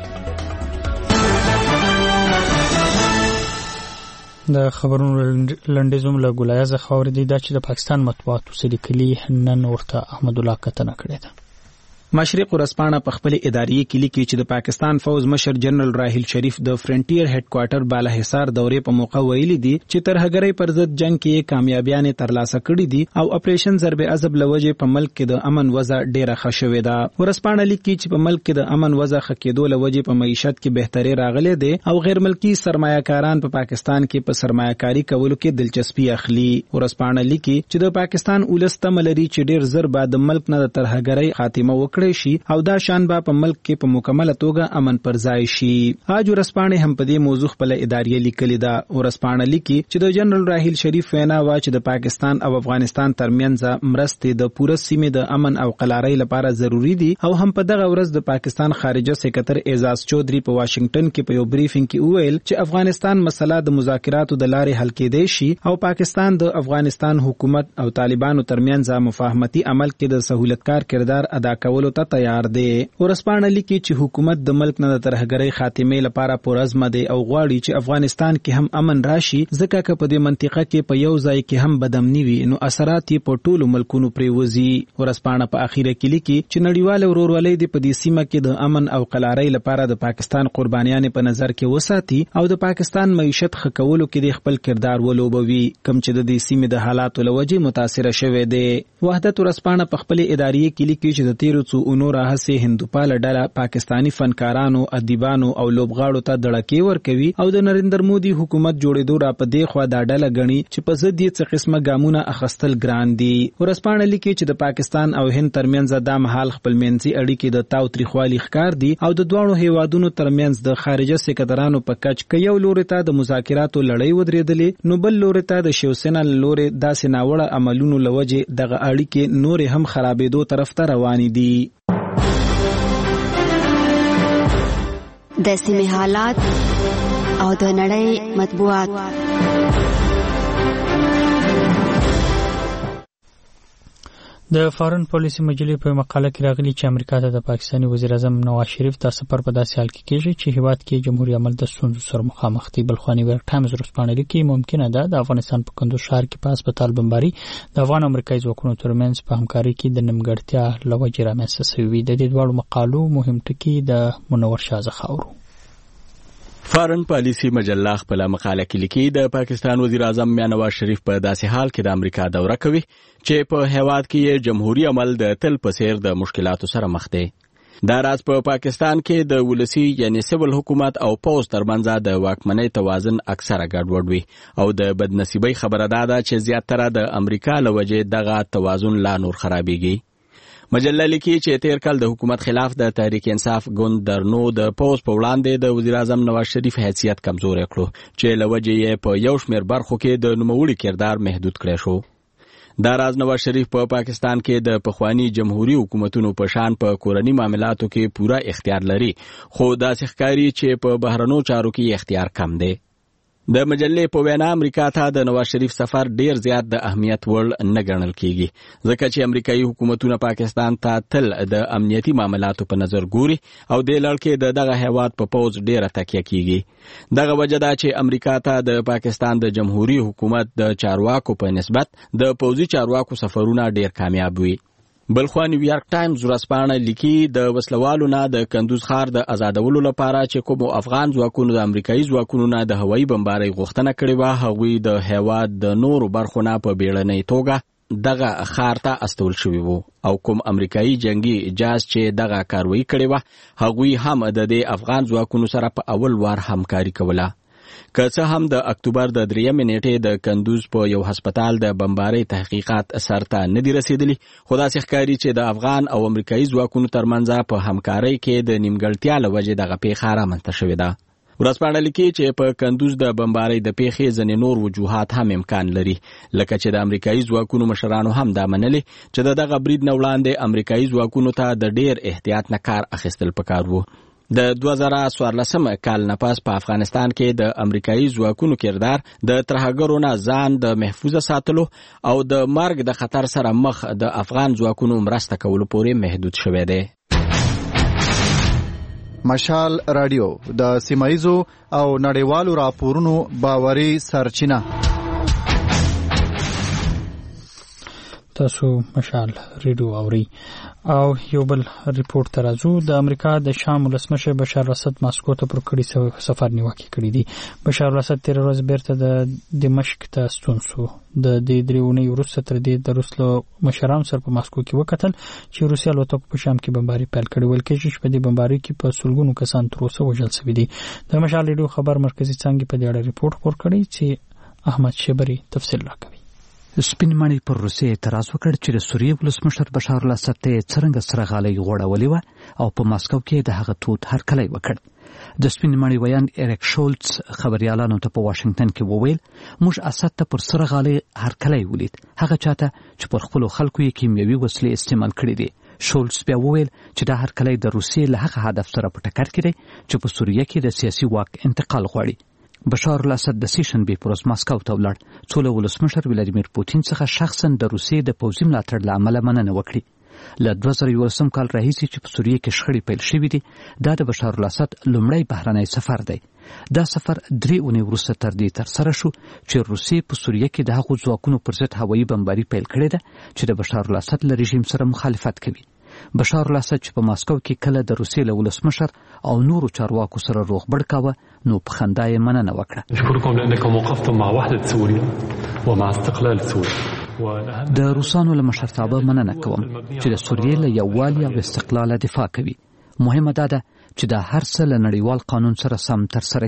د خبرونو لنډیزوم له ګلایزه خاورې دی دا چې د پاکستان مطبوعاتو سره کلی نن ورته احمد الله کتنه کړې ده. مشرق ورځپاڼه په خپل اداري کې لیکي چې د پاکستان فوز مشر جنرال راحیل شریف د فرنټیر هډ کوارټر بالا حصار دورې په موقع ویلي دي چې ترهګرۍ پر ضد جنگ کې کامیابیاں ترلاسه کړې دي او اپریشن ضرب عذب لوجه په ملک کې د امن وضع ډیره ښه شوې ده. ورځپاڼه لیکي چې په ملک کې د امن وضع ښه کېدو لوجه په معیشت کې بهتري راغلې ده او غیر ملکی سرمایه‌کاران په پاکستان کې په سرمایه‌کاري کولو کې دلچسپي اخلي. ورځپاڼه لیکي چې د پاکستان ولست ملري چې ډیر زر بعد ملک نه د ترهګرۍ خاتمه وکړي شي او دا شان با په ملک کې په مکمل توګه امن پر ځای شي. اج ورځپاڼه هم په دې موضوع خپل اداري لیکلي ده. ورځپاڼه لیکي چې د جنرال راحیل شریف وینا وا چې د پاکستان او افغانستان ترمنځ مرستې د پوره سیمې د امن او قلارۍ لپاره ضروری دي او هم په دغه ورځ د پاکستان خارجه سکرټر اعزاز چودري په واشنگټن کې په یو بریفینګ کې وویل چې افغانستان مسله د مذاکراتو د لارې حل کېدای شي او پاکستان د افغانستان حکومت او طالبانو ترمنځ مفاهمتي عمل کې د سہولتکار کردار ادا کولو ته تیار دی. ورسپانه لیکي چې حکومت د ملک نه د ترهګرۍ خاتمه لپاره پرزمه دی او غواړي چې افغانستان کې هم امن راشي ځکه چې په دې منطقه کې په یو ځای کې هم بدامني وي نو اثرات یې په ټولو ملکونو پریوزي. ورسپانه په اخیره کې لیکي چې نړیوال ورورولۍ د په دې سیمه کې د امن او قلارۍ لپاره د پاکستان قربانیان په نظر کې وساتي او د پاکستان معیشت ښه کولو کې د خپل کردار ولوبوي کوم چې د دې سیمې د حالاتو لوجه متاثر شوه دی. وحدت ورسپانه په خپل اداري کې لیکي چې د 13 څو راهسه هندوپال ډله پاکستانی فنکارانو ادیبانو او لوبغاړو ته دړکې ورکوي او د نریندر مودي حکومت جوړېدو را په دې خوا دا ډله غني چې په ضد یې څه قسمه ګامونه اخستل ګران دي. ورسپانه لیکي چې د پاکستان او هند ترمنځ د مهال خپل منځي اړیکې د تاو تریخوالي ښکار دي او د دوه هیوادونو ترمنځ د خارجه سکرټرانو په کچ کې یو لوري ته د مذاکراتو لړۍ ودرېدلې نو بل لوري ته د شیوسینا لوري داسې ناوړه عملونو لوجه دغه اړیکې نور هم خرابېدو طرف ته روان دي. د سیمې حالات او د نړۍ مطبوعات. د فارن پالیسي مجلې په مقاله کې راغلي چې امریکا ته د پاکستاني وزیر اعظم نواز شریف د سفر په داسې حال کې کېږي چې هیواد کې جمهوریت عمل د ستونزو سره مخامخ دی. بلخواني ورک ټایمز ورځپاڼه لیکي ممکنه ده د افغانستان په کندوز ښار کې په هسپتال بمباري د افغان امریکایي ځواکونو ترمنځ په همکارۍ کې د نیمګړتیا له وجې رامنځته شوې وي. د دې دواړو مقالو مهم ټکي د منور شاه زخاورو. فارن پالیسي مجله خپل مقاله کې لیکي د پاکستان وزیر اعظم نواز شریف په داسې حال کې د امریکا دوره کوي چې په هیواد کې جمهوریت عمل د تل په څیر د مشکلاتو سره مخ دی. دا راز په پاکستان کې د ولسی یعنی سیول حکومت او پوز ترمنځ د واکمنۍ توازن اکثره ګډوډ وي او د بدنصیبۍ خبره ده چې زیاتره د امریکا له وجې دغه توازن لا نور خرابېږي. مجله لیکي چې تیر کال د حکومت خلاف د تحریک انصاف ګوند درنو د پوز په وړاندې د وزیر اعظم نواز شریف حیثیت کمزوري کړو چې له وجې یې په یو شمېر برخو کې د نوموړي کردار محدود کړی شو. دا راز نواز شریف په پاکستان کې د پخوانی جمهوریت حکومتونو په شان په کورنی معاملاتو کې پورا اختیار لري خو داسې ښکاري چې په بهرنو چارو کې اختیار کم دی. د مجلې په وینا امریکا ته د نواز شریف سفر ډیر زیات د اهمیت وړ نه ګڼل کیږي ځکه چې امریکایي حکومتونه پاکستان ته تل د امنیتي معاملاتو په نظر ګوري او د لړ کې دغه هیواد په پوز ډیره تکیه کیږي. دغه وجه ده چې امریکا ته د پاکستان د جمهوریت حکومت د چارواکو په نسبت د پوزي چارواکو سفرونه ډیر کامیاب وي. بلخوا نیویارک ټایمز ورځپاڼه لیکي د وسلوالو نه د کندوز ښار د آزادولو لپاره چې کوم افغان ځواکونو د امریکایي ځواکونو نه د هوایي بمبارۍ غوښتنه کړې وه هغوی د هیواد د نورو برخو نه په بیړنۍ توګه دغه ښار ته استول شوي وو او کوم امریکایي جنگي جهاز چې دغه کاروایی کړې وه هغوی هم د دې افغان ځواکونو سره په اول وار همکاري کوله. که څه هم د اکتوبر د 3 نیټې د کندوز په یو هسپتال د بمبارۍ تحقیقات سرته نه دي رسیدلي خو داسې ښکاري چې د افغان او امریکایي ځواکونو ترمنځ په همکارۍ کې د نیمګړتیا له وجې دغه پیښه رامنځته شوې ده. ورځپاڼه لیکي چې په کندوز د بمبارۍ د پیښې ځینې نور وجوهات هم امکان لري لکه چې د امریکایي ځواکونو مشرانو هم دا منلي چې دغه برید نه وړاندې امریکایي ځواکونو ته د ډیر احتیاط نه کار اخیستل پکار وو. د 2014 کال نه پس په افغانستان کې د امریکایي ځواکونو کردار د ترهګرو نه ځان د محفوظ ساتلو او د مرګ د خطر سره مخ د افغان ځواکونو مرسته کولو پورې محدود شوی دی. مشال رادیو د سیمایزو او نړیوالو راپورونو باوري سرچینه. تاسو مشال ریډیو اوري او یو بل ریپورت ترازو د امریکا د شام ولسمشر بشار الاسد ماسکو ته پر کړي سفر نیوکه کړې دي. بشار الاسد تیر ورځ بیرته د دمشق ته ستون شو. د دې درېونی وروسته تر دې د روسلو مشرانو سره په ماسکو کې وکتل چې روسیا الوتکو په شام کې بمباري پیل کړې ول کې چې په دې بمباري کې په سلګونو کسان تر اوسه وژل شوي دي. د مشال ریډیو خبر مرکزی څنګه په دې اړه ریپورت خپور کړی چې احمد شبری تفصیل راکوي. سپین ماڼۍ پر روسیې اعتراض وکړ چې د سوریې ولسمشر بشار الاسد ته څرنګه سره غالۍ غوړولې وه او په ماسکو کې د هغه تود هرکلی وکړ. د سپین ماڼۍ ویان ایریک شولټس خبريالانو ته په واشنگټن کې وویل موږ اسد ته پر سره غالۍ هرکلی ولید هغه چاته چې پر خپل خلکو یې کیمیاوي وسلې استعمال کړې دي. شولټس بیا وویل چې دا هرکلی د روسیې له هغه هدف سره په ټکر کې دی چې په سوریه کې د سیاسي واک انتقال غواړي. بشار الاسد د سیشنبې پر ورځ ماسکو ته ولاړ څو له ولسمشر ولادیمیر پوتین څخه شخصا د روسیې د پوځي ملاتړ له امله مننه وکړي. له 2011 کال راهیسې چې په سوریه کې شخړې پیل شوې دي دا د بشار الاسد لومړی بهرنی سفر دی. دا سفر 3 اونۍ وروسته تر دې ترسره شو چې روسیې په سوریه کې د هغو ځواکونو پر ضد هوایي بمباري پیل کړې ده چې د بشار الاسد له رژیم سره مخالفت کوي. بشار الاسد چې په ماسکو کې کله د روسیې له ولسمشر او نورو چارواکو سره روغبړ کاوه نو په خندا یې مننه وکړه. اشکرکم لانکم وقفتم مع وحدة سوریا ومع استقلال سوریا. د روسانو له مشرتابه مننه کوم چې د سوریې له یووالي او استقلال دفاع کوي. مهمه ده چې دا هر څه له نړیوال قانون سره سم ترسره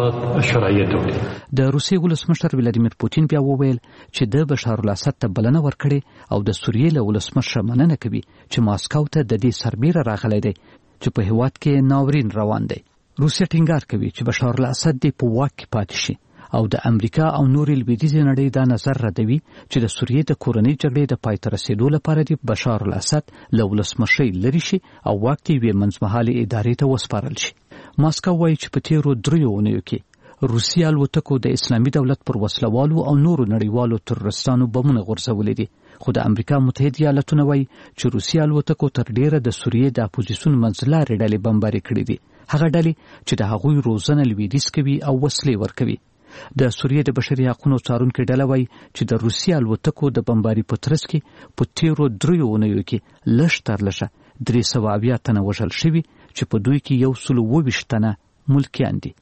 کیږي. د روسیې ولسمشر ولادیمیر پوتین بیا وویل چې د بشار الاسد ته بلنه ورکړي او د سوریې له ولسمشر مننه کوي چې ماسکو ته د دې سربیره راغلی دی چې په هیواد کې ناورین روان دی. روسیا ټینګار کوي چې بشار الاسد دې په واک کې پاتې شي او د امریکا او نورې لویدیځې نړۍ دا نظر ردوي چې د سوریې د کورنۍ جګړې د پای ته رسېدو لپاره د بشار الاسد له ولسمشرۍ لرې شي او واک ته یوې منځمهالې ادارې ته وسپارل شي. ماسکو وایي چې په تیرو 3 اونیو کې روسي الوتکو د اسلامي دولت پر وسلوالو او نورو نړیوالو تروریستانو بمونه غورځولي دي، خو د امریکا متحده ایالاتونه وایي چې روسي الوتکو تر ډیره د سوریې د اپوزیسیون منځلارې ډلې بمباري کړي دي، هغه ډلې چې د هغوی روزنه لویدیځ کوي او وسلې ورکوي. د سوریې د بشري حقوقو څارونکو ډله وایي چې د روسي الوتکو د بمباري په ترڅ کې په تیرو 3 اونیو کې لږ تر لږه 370 تنه وژل شوي چې په دوی کې 122 تنه ملکیان دي.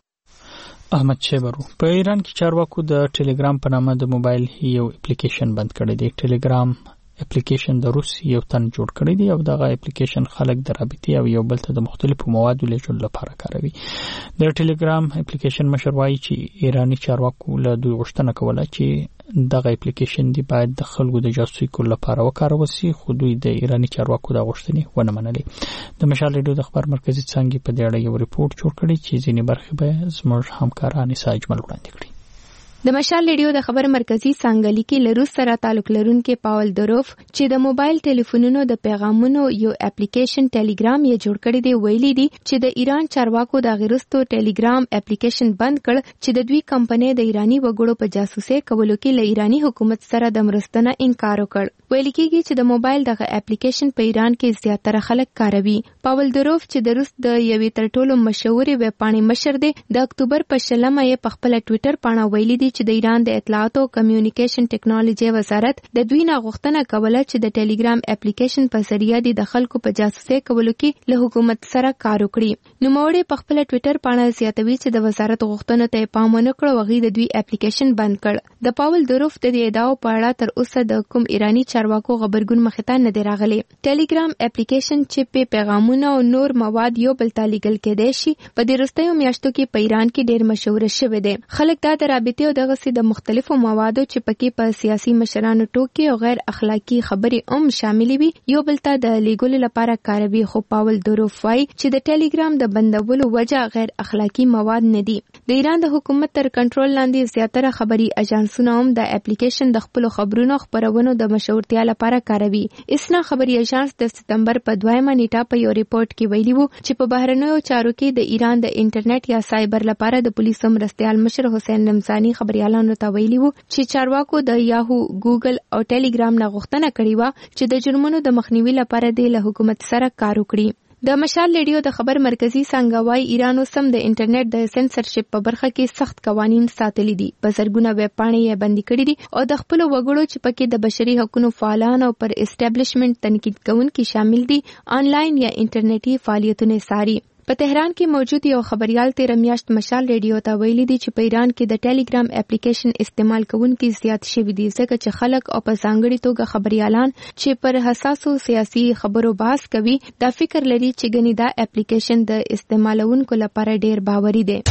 احمد شیبرو په ایران کې چارواکو د ټلګرام په نامه د موبایل یو اپلیکیشن بند کړی دی. ټلګرام اپلیکیشن د روس یو تن جوړ کړی دی او دغه اپلیکیشن خلک د رابطې او یو بل ته د مختلفو موادو لیږلو لپاره کاروي. د ټلګرام اپلیکیشن مشر وایي چې ایرانی چارواکو له دوی غوښتنه کوله چې دغه اپلیکیشن دی باید د خلکو د جاسوسي کولو لپاره وکارول شي، خو دوی د ایرانی چارواکو د غوښتنې ونه منلې. د مشال ریډیو د خبر مرکزي څانګې په دې اړه یو ریپورت جوړ کړی چې ځینې برخې به زموږ همکاران نسا اجمل وړاندې کړي. د مشال ریډیو د خبر مرکزي څانګه لیکي له روس سره تعلق لرونکي پاول دوروف چې د موبایل ټلیفونونو د پیغامونو یو اپلیکیشن ټلګرام یې جوړ کړی دی، ویلي دي چې د ایران چارواکو د غیرستو ټلګرام اپلیکیشن بند کړ چې د دوی کمپنۍ د ایرانی وګړو په جاسوسي کولو کې له ایرانی حکومت سره د مرستنه انکار وکړ. ویل کېږي چې د موبایل دغه اپلیکیشن په ایران کې زیاتره خلک کاروي. پاول دوروف چې د روس د یوې تر ټولو مشهورې ویب پاڼې مشر دی، د اکتوبر په 20 یې په خپل ټوئیټر پاڼه ویلي دي چې د ایران د اطلاعات او کمیونیکیشن ټیکنالوژي وزارت د دوی نه غوښتنه کوله چې د ټلګرام اپلیکیشن په ذریعہ د خلکو په جاسوسي کولو کې له حکومت سره کار وکړي. نوموړی په خپل ټوئیټر پاڼه زیاتوي چې د وزارت غوښتنو ته پام ونه کړ او غي د دوی اپلیکیشن بند کړ. د پاول دوروف د دې ادعاو په اړه تر اوسه د کوم ایرانی چارواکو خبرګون مخته نه دی راغلی. ټلګرام اپلیکیشن چې په پیغامونه او نور مواد یو بل ته لیږل کېدای شي په دې وروستیو میاشتو کې په ایران کې ډېر مشهور شوی دی. خلک دا د رابطې او دغه د مختلفو موادو چې پکې په سیاسي مشرانو ټوکې او غیر اخلاقی خبرې شاملې وي یو بل ته د لیږلو لپاره کاروي. خو پاول دوروف وايي چې د ټلګرام د بندولو وجه غیر اخلاقی مواد نه دي. د ایران د حکومت تر کنټرول لاندې زیاتره خبري اژانسونه هم د اپلیکیشن د خپل خبرونو خبرونو د مشهورتیا لپاره کاروي. اسنا خبري اژانس د سپتمبر په 2 نیټه په یو ریپورت کې ویلي وو چې په بهرنیو چارو کې د ایران د انټرنیټ یا سایبر لپاره د پولیسو مرستیال مشر حسین رمضانی خبريالانو ته ویلي وو چې چارواکو د یاهو، ګوګل او ټلګرام نه غوښتنه کړې و چې د جرمونو د مخنیوي لپاره د حکومت سره کار وکړي. د مشال ریډیو د خبر مرکزي څنګه وايي ایران اوس هم د انټرنیټ د سنسرشپ په برخه کې سخت قوانین ساتلي دي. په زرګونه ویب پاڼې یې بندي کړې دي او د خپل وګړو چې پکې د بشري حقوقو فعالان او پر اسټابلیشمنت تنقید کوونکي شامل دي آنلاین یا انټرنیټي فعالیتونه ساري. په تهران کې موجود یو خبريال 13 میاشت مشال ریډیو ته ویلي دي چې په ایران کې د ټلګرام اپلیکیشن استعمال کوونکي زیات شوي دي ځکه چې خلک او په ځانګړي توګه خبريالان چې پر حساسو سیاسي خبرو بحث کوي دا فکر لري چې ګنې دا اپلیکیشن د استعمالونکو لپاره ډیر باوري دی.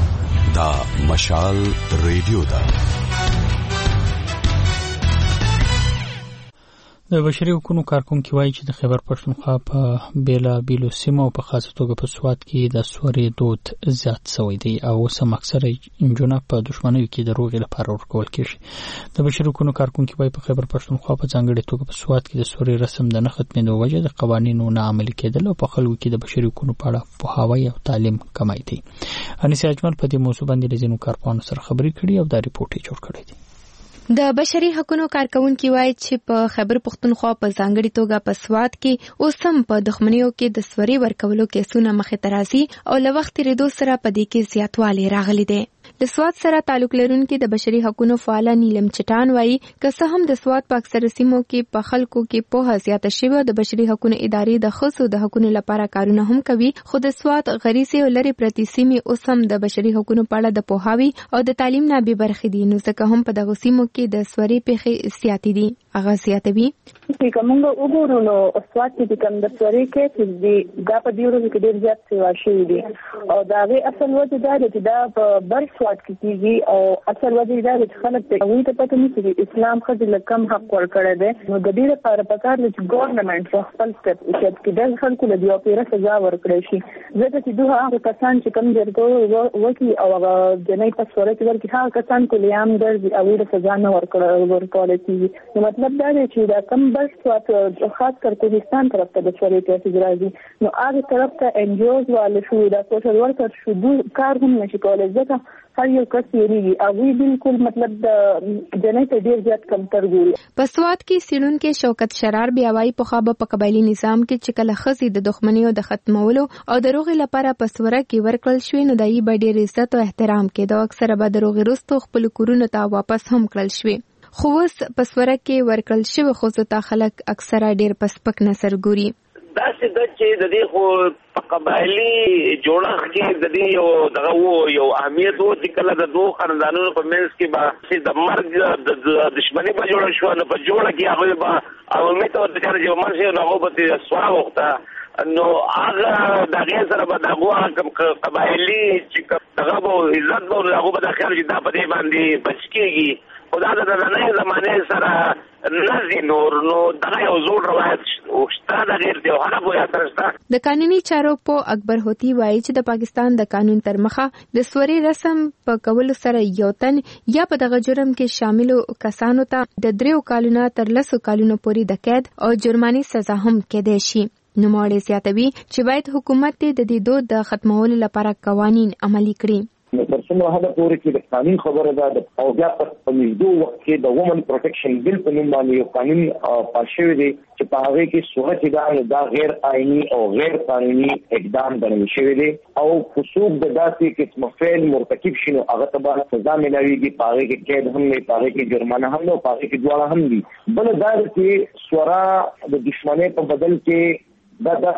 دا مشال ریډیو دا د بشري حقوقو کارکونکي وایي چې د خیبر پښتونخوا په بیلا بیلو سیمو په خاصه توګه په سوات کې د سوري دود زیات شوی دی او سم اکثره انجونه په دښمنیو کې د روغې لپاره ورکول کېږي. د بشري حقوقو کارکونکي وایي په خیبر پښتونخوا په ځانګړي توګه په سوات کې د سوري رسم د نه ختمېدو وجه د قوانینو نه عملي کېدل او په خلکو کې د بشري حقوقو په اړه پوهاوی او تعلیم کمای دی. انیس اجمل په دې موضوع باندې له ځینو کارپوهانو سره خبرې کړې او دا ریپورت یې جوړ کړی دی. د بشري حقوقو کارکونکي وایي چې په خیبر پښتونخوا په ځانګړي توګه په سوات کې اوس هم په دښمنیو کې د سوري ورکولو کیسونه مخې ته راځي او له وخت تېرېدو سره په دې کې زیاتوالی راغلی دی. د سوات سره تعلق لرونکي د بشري حقوقو فعال نیلم چټان وایي که څه هم د سوات په اکثره سیمو کې په خلکو کې پوهه زیاته شوې د بشري حقوقو ادارې د ښځو د حقوقو لپاره کارونه هم کوي خو د سوات غریزي او لري پرتی سیمې اوس هم د بشري حقوقو په اړه د پوهاوی او د تعلیم نه بې برخې دي نو ځکه هم په دغه سیمو کې د سوري پیښې زیاتې دي. هغه زیاتوي چې کومه وګورو نو سوات کې کوم د سوري کې چې دا په دې ورځو کې ډېر زیات سیوا شوي دي او دا غي اصل وجه دا دی چې دا په بر سوات کې کیږي او اصل وجه دا دی چې خلک ته وایي ته پته نشي چې اسلام خځې له کم حق ورکړی دی نو د دې لپاره پکار دی چې ګورنمنت خپل سټپ وکړي چې د خلکو له دیو پیره سزا ورکړي شي ځکه چې دوه هغه کسان چې کم جرګو وکي او هغه جنۍ په سوري کې ورکي هغه کسان کولیام درځي او د سزا نه ورکول کیږي نو مطلب مطلب دا دی چې دا کم بل سوات خاص کر کوهستان طرف ته د سوري کیسز راځي نو هغه طرف ته انجوز والے شو دا سوشل ورکر شو دو کار هم نشي کولای ځکه هر یو کس یریږي هغه بالکل مطلب د جنې ته ډیر زیات کمتر ګوري. په سوات کې سیلون کې شوکت شرار بیا وایي په خابه په قبایلی نظام کې چې کله خزي د دښمنیو د ختمولو او د روغې لپاره پسوره کې ورکړل شوې نو دای به ډیر عزت او احترام کې د اکثره به د روغې رستو خپل کورونه ته واپس هم کړل شوې خو اوس پسوره کې ورکړل شوی خو ته خلک اکثره ډیر پسپک نظر ګوري. دا چې د دې خو قبایلی جوړښت کې د دې یو دغه یو اهمیت وو چې کله د دوه خاندانونو په منځ کې به د مرګ د دښمنۍ په جوړه شو نه په جوړه کې هغه به عوامي تور د کار چې مرشي نو هغه به سوا وخته نو هغه دغه سره به دغه قبایلی چې دغه به عزت به هغه به د خیال چې دا په دې باندې بچکیږي خدا د نړۍ زمانه سره نزي نور نو دغه یو زوړ روایت وشته د غیر دی هغه بو یاترسته. د قانوني چارو په اکبر هوتی وایي چې د پاکستان د قانون تر مخه د سوري رسم په کول سره یو تن یا په دغه جرم کې شامل کسانو ته د 3 کالونو تر 10 کالونو پورې د قید او جرماني سزا هم کېدای شي. نوموړی زیاتوي چې باید حکومت د دې دود د ختمولو لپاره قوانين عملي کړي. تر څومره هغه پورې چې د قانون خبره ده او بیا په نږدې وخت کې د وومن پروټیکشن بل په نوم باندې یو قانون پاس شوی دی چې په هغه کې صورت دا غیر آئینی او غیر قانوني اقدام ګڼل شوی دی او خصوص د داسې قسم فعل مرتکب شنو هغه ته به سزا ملایويږي په هغه کې قید هم نه په هغه کې جرمانه هم نه په هغه کې دواړه هم دي. بل دا چې سورا د دښمنۍ په بدل کې دا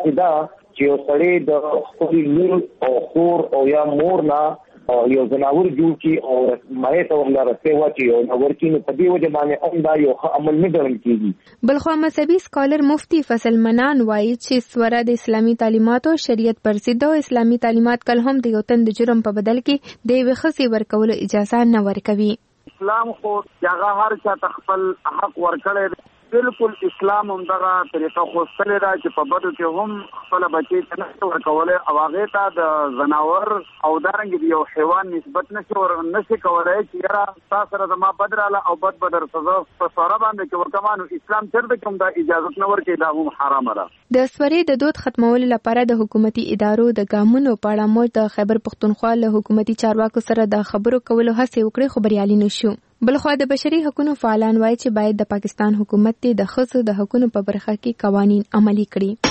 چې یو سړی د خپل لور او خور او یا مور نه یو زناور جوړ کی او مې ته ورلا رسې واچي او ورکی نو په دې وجه باندې هم دا یو عمل نه ګڼل کیږي. بلخو مذهبي سکالر مفتی فضل منان وایي چې سوره د اسلامي تعلیماتو شریعت پر ضد او اسلامي تعلیمات کله هم د یو تن د جرم په بدل کې د وخصي ورکولو اجازه نه ورکوي. اسلام خو هغه هر چا خپل حق ورکړي بالکل اسلام هم دغه طریقه خو ستل را چې په بدو کې هم خپل بچی ته نه ورکول او هغه ته د زناور او دارنګ یو حیوان نسبت نشي کولای چې یاره تاسو سره زما بدراله او بدر سزا په سره باندې کې ورکمانو اسلام چرته کوم دا اجازه نه ورکړي دا هم حرام ده. د سوري د دود ختمولو لپاره د حکومتي ادارو د ګامونو په اړه مو د خیبر پختونخوا له حکومتي چارواکو سره د خبرو کولو هڅه وکړي خو بریالي نشو. بلخو د بشري حقوقو فعالان وایي چې باید د پاکستان حکومت د ښځو د حقوقو په برخه کې قوانين عملي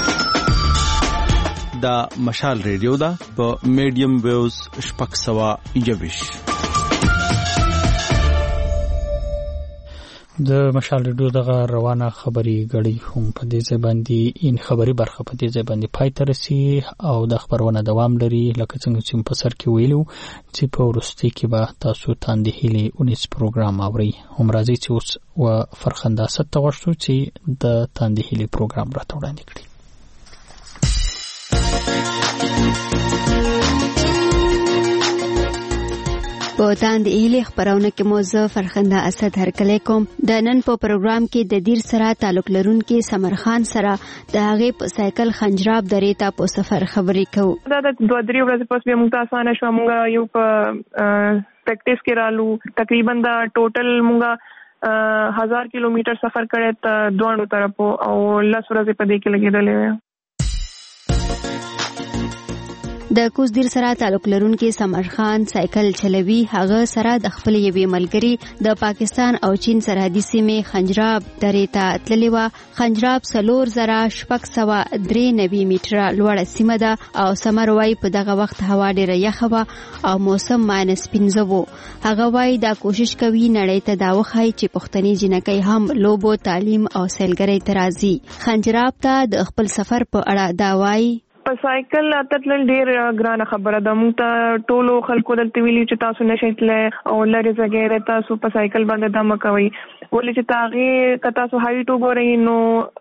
کړي. دا مشال ریډیو دا په میډیم ویوز شپږ سوا یوش. د مشال ریډیو دغه روانه خبري غړي هم په دې ځای باندې ان خبري برخه په دې ځای باندې پای ته رسي او د خبرونه دوام لري لکه څنګه چې په سر کې ویلو چې په ورستي کې به تاسو تاندې هلي 19 پروګرام اوري هم راځي چې اوس و فرخنده ست غوښتو چې د تاندې هلي پروګرام راته وړاندې کړي. په تاند ایلی خبرونه کې موضوع فرخنده اسد هرکلی کوم. د نن په پروګرام کې د دیر سره تعلق لرونکي سمر خان سره د هغه په سایکل خنجراب درې ته په سفر خبرې کوو. دا د 2-3 ورځې پس به موږ تاسو نه شو موږ یو په پریکټیس کې رالو تقریبا دا ټوټل موږ 1000 کیلومتر سفر کړی ته دوه طرفو او 10 ورځې په دې کې لګیدلې. د کوز دیر سره تعلق لرونکي سمر خان سایکل چلوي. هغه سره د خپل یوې ملګری د پاکستان او چین سرحدي سیمې خنجراب درې ته تللی و. خنجراب 4693 میټره لوړه سیمه ده او سمر وايي په دغه وخت هوا ډیره یخه و او موسم -15 و. هغه وايي دا کوشش کوي نړۍ ته دا وخایي چې پښتني جنکۍ هم لوبو تعلیم او سیلګرۍ ته راځي. خنجراب ته د خپل سفر په اړه دا وايي په سایکل اتل ډیر ګرانه خبره ده. موږ ته ټولو خلکو دلته ویلي چې تاسو نشئ تللی او لرې ځای تاسو په سایکل باندې دمه کوئ ولې چې هغې که تاسو هایټ وګورئ نو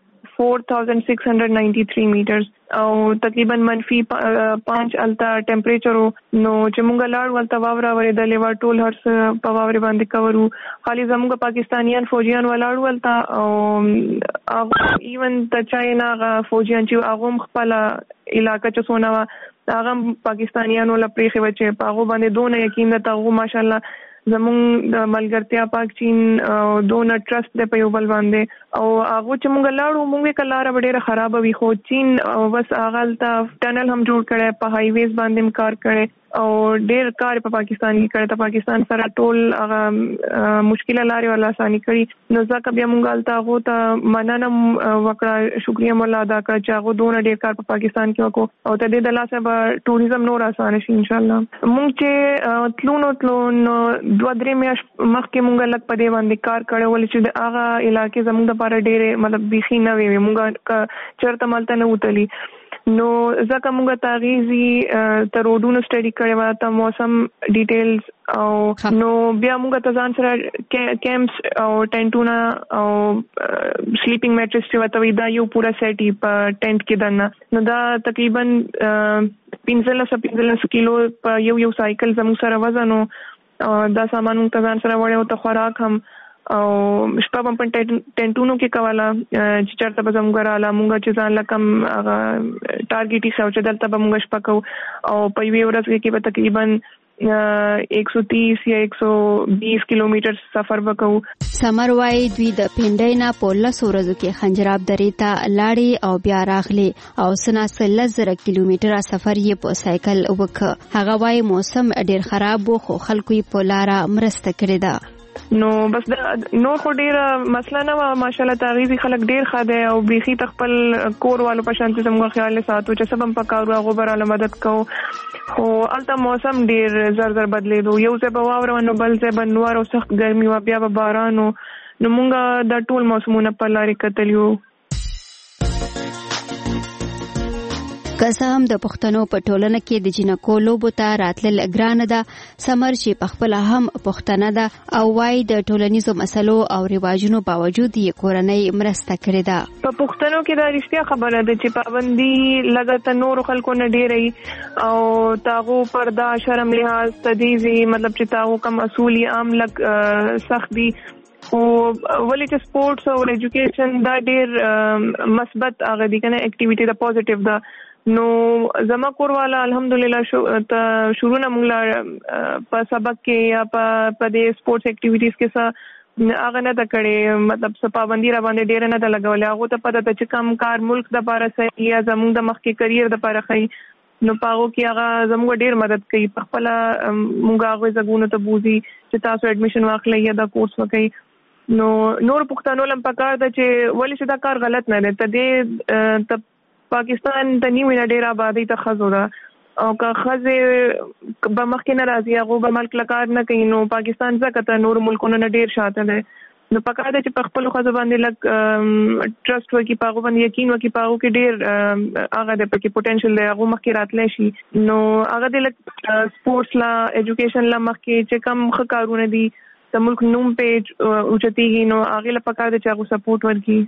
4693 میټرز او تقریبا -5 الته ټمپریچر نو چې موږ لاړو ولته واوره ورېدلې وه ټول هر څه په واورې باندې کور وو. خالي زموږ پاکستانیان فوجیان ولاړ ولته او هغه ایون د چاینا هغه فوجیان چې هغه هم خپله علاقه چې څونه وه هغه پاکستانیانو له پرېښې وه چې په هغو باندې دونه یقین ده هغو ماشاءالله زمونږ د ملګرتیا پاک چین دونه ټرست دی په یو بل باندې او هغه چې مونږ لاړو مونږ کلاره ډېره خراب وي خو چین بس هغه ته ټنل هم جوړ کړي په های ویز باندې کار کړي او ډېر کار په پاکستان کې کړي ته پاکستان سره ټول هغه مشکله لارې ولا اساني کړي نو ځکه بیا مونږ الته هغه ته مننه وکړه شکریا مولا ادا کړ چې هغه دونه ډېر کار په پاکستان کې وکړو او ته دې د لاسه به ټوریزم نور اسانه شي ان شاء الله مونږ چې تلونو 2-3 میاشتې مخکې مونږ لږ په دې باندې کار کړو ولې چې هغه علاقې زموږ لپاره ډېر مطلب بيخي نه وي مونږ چرته ملته نه وتلی نو ځکه مونږ تاغیزي تر روډونو سټډي کړو ته موسم ډیټیلز او نو بیا مونږ ته ځان سره کیمپس او ټینټونه او سلیپینګ میټریس چې وته دا یو پورا سیټ په ټینټ کې دنه نو دا تقریبا 15 کیلو په یو سایکل زموږ سره وزن دا سامان مونږ ته ځان سره وړو ته خوراک هم او شپه په ټینټونو کې کوله چې چرته به زموږ رااله مونږ چې ځان لکم ټارګېټ یې چې دلته به مونږ شپه کوو او په یوې ورځ کې به تقریبا 130 یا 120 کیلومتر سفر وکړو. سمر وايي دوی د پندای نه په 10 ورځو کې خنجراب درې ته لاړې او بیا راغلي او سناسل 1000 کیلومتره سفر یې په سایکل وکړ. هغه وايي موسم ډېر خراب و خو خلکو یې په لاره مرسته کړې ده. نو بس نو خو ډېر مسله نه و ماشاءالله تاغیزي خلک ډېر ښه دی او بیخي خپل کور والو په شان چې زموږ خیال ساتو چې سبم پکارو هغه براله مدد کوو خو الته موسم ډېر زر بدلیدو یو ځای به واوره نو بل ځای به نور او سخت ګرمي و بیا به باران نو مونږ د ټول موسمونه په لارې کتلیو. که څه هم د پښتنو په ټولنه کې د جنکو لوبو ته راتلل ګرانه ده سمر چې په خپل هم پښتنه ده او وايي د ټولنیزو مسلو او رواجونو باوجود یې کورنۍ مرسته کړې ده. په پښتنو کې دا رښتیا خبره ده چې پابندي لګته نور خلکو نه ډېرې او تاغو پردا شرم لحاظ تدیزي مطلب چې تاغو کم اصولي عام لګ سخت دي او ولې چې سپورتس او ایجوکیشن دا ډېر مثبت هغه دي کنه اکټیویټي دا پوزټیو ده نو زما کور والا الحمدلله شروع نه مونږ په سبق کې یا په دې سپورتس اکټیویټیز کې څه هغه نه د کړې مطلب څه پابندي را باندې ډېر نه د لګولې هغه ته پته چې کم کار ملک د لپاره صحیح یا زموږ د مخکې کرییر د لپاره خي نو پاغو کې هغه زموږ ډېر مدد کوي په خپل مونږ هغه زګونه ته بوزي چې تاسو اډمیشن واخلئ یا دا کورس وکړئ نو نور پښتنو لم پکار ده چې ولې چې دا کار غلط نه دی ته دې پاکستان د نیو نه ډیر آبادی ته خزو ده او که خزه به مخکې نه راځي هغه به ملک لکار نه کوي نو پاکستان ځکه ته نور ملکونو نه ډیر شاته ده نو پکاره ده چې په خپل خزو باندې لګ ټرست وکي پاغو باندې یقین وکي پاغو کې ډیر هغه د پکې پوتنشل دی هغه مخکې راتلی شي نو هغه د لګ سپورتس لا ایجوکیشن لا مخکې چې کم خکارونه دي د ملک نوم پیج اوچتيږي نو هغه لپاره ده چې هغه سپورټ ورکړي.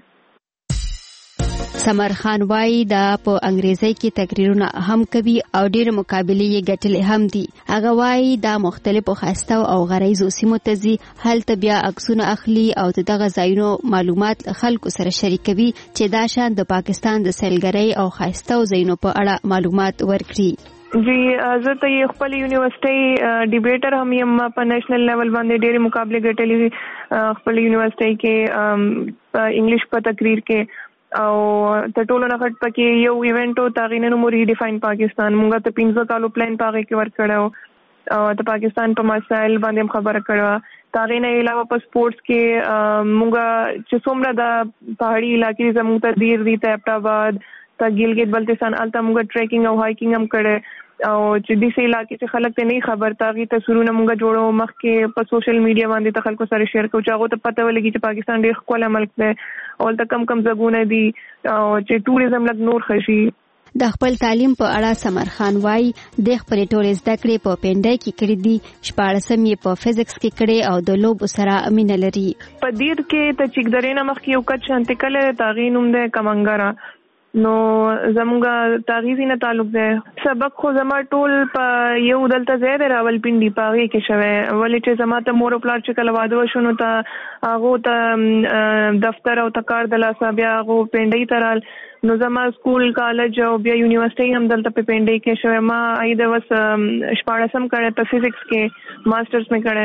سمر خان وايي دا په انګریزي کې تقریرونه هم کوي او ډېر مقابلې یې ګټلې هم دي. هغه وايي دا مختلفو خاصو او غریزو سیمو ته ځي هلته بیا عکسونه اخلي او دغه ځایونو معلومات خلکو سره شریکوي چې دا شان د پاکستان د سیلګرۍ او خاصو ځایونو په اړه معلومات ورکړي. جی زه ته خپل یونیورسيټي ډیبیټر هم یم په نېشنل لیول باندې ډېر مقابله ګټلې خپل یونیورسيټي کې په انګلیش په تقریر کې او ته ټولو نه غټ پکې یو ایونت او تاغینه نو موري ډیفاین پاکستان مونږه ته 15 کالو پلان پاګه کې ورک کړو او ته پاکستان په مسائل باندې خبره کړو تاغینه علاوه په سپورتس کې مونږه چې څومره د پهاړي علاقې زموږ ته ډیر دي ته اپټاباد ته ګیلګیت بلتستان الته مونږه ټریکینګ او هایکینګ هم کړو او چې دې سې علاقې چې خلک ته نه خبر تاغي تصویرونه مونږه جوړو مخ کې په سوشل میډیا باندې ته خلکو سره شیر کوو چې هغه ته پته ولګي چې پاکستان ډېر ښکلی ملک دی او ته کم زګونه دي او چې ټوریزم لګ نور خشي. د خپل تعلیم په اړه سمر خان وايي د خپل ټول زده کړې په پندای کې کړې دي 14 یې په فزکس کې کړې او د لوب سره مینه لري. په دیر کې ته چې درې نه مخ کې یو کچ شانت کله تاغینوم ده کمنګرا نو زموږه تاغیزي نه تعلق ده سبق خو زما ټول په یو دلته زیاده راولپنډي پاغي کې شوه ولې چې زما ته مور پلار چې کله واده وشونو ته هغه ته دفتر او تکار د لاسه بیا هغه پندای ترال نو زما سکول کالج او بیا یونیورسيټي هم دلته په پندای کې شوه ما اې د وس 14 کړه په فزکس کې ماسترز مې کړه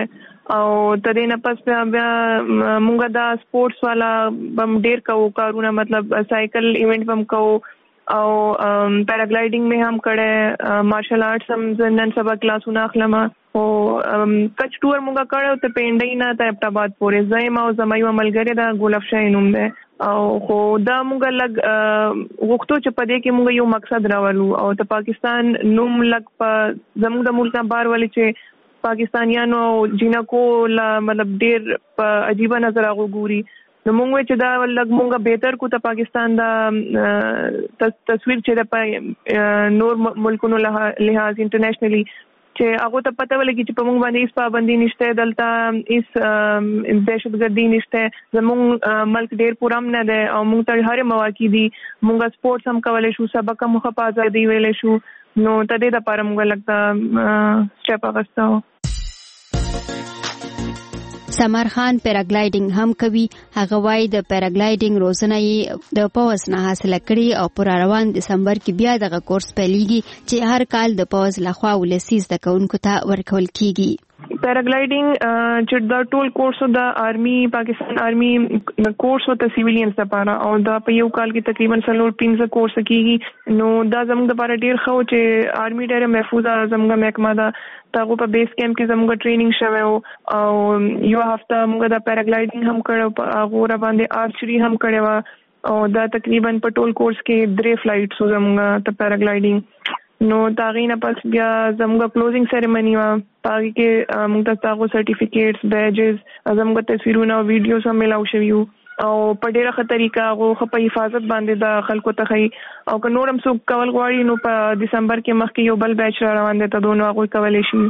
او تدې نه پس بیا مونږ دا سپورتس والا بم ډیر کوو کارونه مطلب سایکل ایونت بم کوو او پیراګلایډینګ مې هم کړه مارشل آرټس هم نن سبا کلاسونه اخلم او کچ ټور مونږه کړو ته پینډای نه ته ابټاباد پورې زایم او زمایو ملګری دا ګلفشای نوم ده او خو دا مونږه لګ وختو چې پدې کې مونږ یو مقصد راولو او ته پاکستان نوم لګ په زموږ د ملک بار ولې چې پاکستانیانو جنکو لا مطلب ډیر په عجیب نظر غوګوري نو مونږ چې دا لګ مونږه بهتر کو ته پاکستان دا تصویر چې د نور ملکونو لحاظ انټرنیشنلی چې هغه ته پته ولګي چې په مونږ باندې هیڅ پابندي نشته دلته هیڅ دهشتګردي نشته زموږ ملک ډیر پورم نه ده او مونږ ته هر مواقع دي مونږ سپورتس هم کولای شو سبق هم خپازه دی ویلې شو نو ته دې د پاره مونږ لګتا سټپ اغستو سمر خان پیراګلایډینګ هم کوي هغه وايي د پیراګلایډینګ روزنه یې د پوز نه حاصله کړي او پر روان دسمبر کې بیا دغه کورس پیلېږي چې هر کال د پوز لخوا ولسیز د کوونکو ته ورکول کیږي پیراګلایډینګ چې دا ټول کورس د آرمي پاکستان آرمي کورس او د سیویلینز لپاره او دا په یو کال کې تقریبا 3 کورس کیږي نو دا زموږ لپاره ډیر خو چې آرمي ډیر محفوظ زموږ محکمه دا تاغه په بیس کیمپ کې زموږ ټریننګ شوه او یو هفته موږ د پیراګلایډینګ هم کړو هغه را باندې آرچری هم کړو او دا تقریبا په ټول کورس کې 3 فلایټس زموږ ته پیراګلایډینګ نو تاغینه پس بیا زموږ کلوزینګ سیریمنی وا پاګه کې موږ ته تاغو سرټیفیکیټس بیجز زموږ تصویرونه او ویډیوز هم ملاو شویو او په ډیره ښه طریقه هغه په حفاظت باندې د خلکو ته خي او که نورم څوک کول غواړي نو په دسمبر کې مخکې یو بل بیچ را روان دي ته دوه هغه کولای شي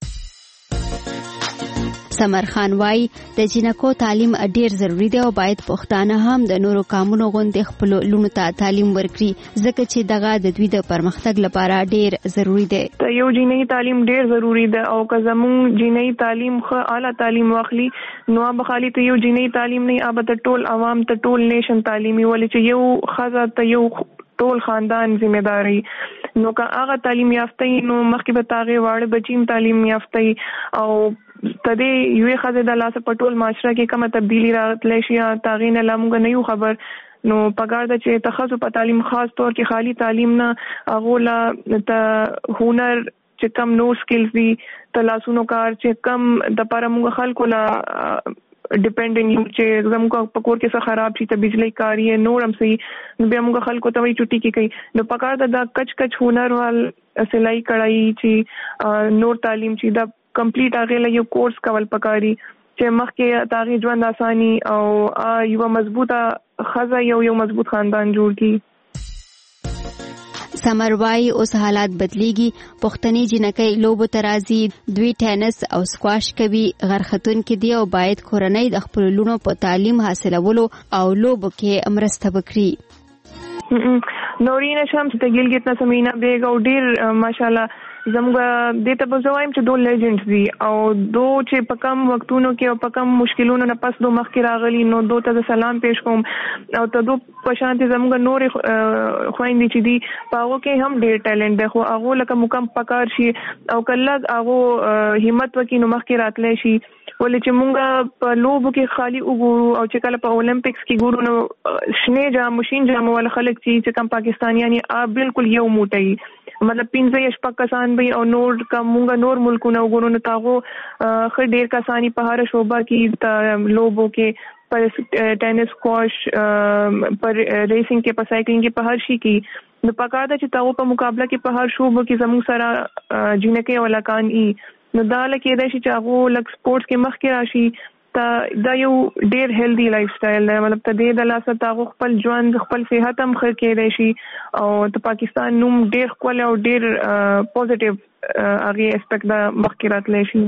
سمر خان وايي د جنکو تعلیم ډیر ضروری دی او باید پښتانه هم د نورو قانونو غوندې خپل لونو ته تعلیم ورکړي ځکه چې دغه د دوی د پرمختګ لپاره ډیر ضروری دی یو جنۍ تعلیم ډیر ضروری ده او که زموږ جنۍ تعلیم خو اعلی تعلیم واخلي نو به خالي ته یو جنۍ تعلیم نه ابد ټول عوام ته ټول نیشن تعلیمي ولې چې یو خزه ته یو ټول خاندان ذمہ داری نو که هغه تعلیم یافته نو مخکې به تاغه واړه بچیم تعلیم یافته او تدې یو خزه د لاس په ټول معاشره کې کومه تبدیلی راتلی شي تاغې نه لمغه نه یو خبر نو پګار د چې تخصص په تعلیم خاص طور کې خالی تعلیم نه اغولا ته هنر چې کم نو سکلز دي تلاسونو کار چې کم د پرمغه خلکو لا ډیپندنٹ یو چې زموږ په کور کې څه خراب شي ته بجلی کاری نورم سي بیا موږ خلکو ته وی چټي کې کوي نو پکار د کچ هنر وال سلای کړای چې نور تعلیم چې دا کمپلیټ هغه له یو کورس کول پکاري چې مخکې تاغي ژوند آسانی او یو مضبوطه خزه یو مضبوط خاندان جوړ کی سمروای اوس حالات بدلیږي پښتني جنکۍ لوبو ترازی دوی ټینس او سکواش کوي غرختون کې دی او باید کورنۍ د خپل لونو په تعلیم حاصلولو او لوبو کې مرسته وکړي نورین شمس ته ګلګت نه سمینا بیگ او ډیر ماشاءالله زموږ د ته بزوایم چې دوه لیجنډز دي او دوه چې په کم وختونو کې او په کم مشکلونو نه پس دوه مخکې راغلي نو دوه ته سلام پېښ کوم او ته دوه په شانتي زموږ نور خويندې چې دي په هغه کې هم ډېر ټیلنټ دی خو هغه لکه مکم پکار شي او کله هغه همت وکړي نو مخکې راتلی شي ولې چې مونږ په لوبو کې خالی وګورو او چې کله په اولمپکس کې ګورو نو شنه جام ماشين جام ول خلک چې کم پاکستانیان بالکل یو موټي مطلب 15 شپږ کسان به او نور کومه نور ملکونه وګورو نو تاغو خ ډیر کسانی په هر شوبه کې لوبو کې پر ټینس سکواش پر ریسینګ کې په سایکلینګ کې په هر شي کې نو پکاره چې تاغو په مقابله کې په هر شوبه کې زموږ سره جنکه ولاکان ای نو دا لکه دا چې هغه لک سپورتس کې مخ کې راشي دا یو ډیر هیلدی لایف سټایل دی مطلب ته د لاسه تاغو خپل ژوند خپل صحت هم خیر کې دی شي او د پاکستان نوم ډیر خپل او ډیر پوزټیو هغه اسپیکټ دا مخ کې راتلی شي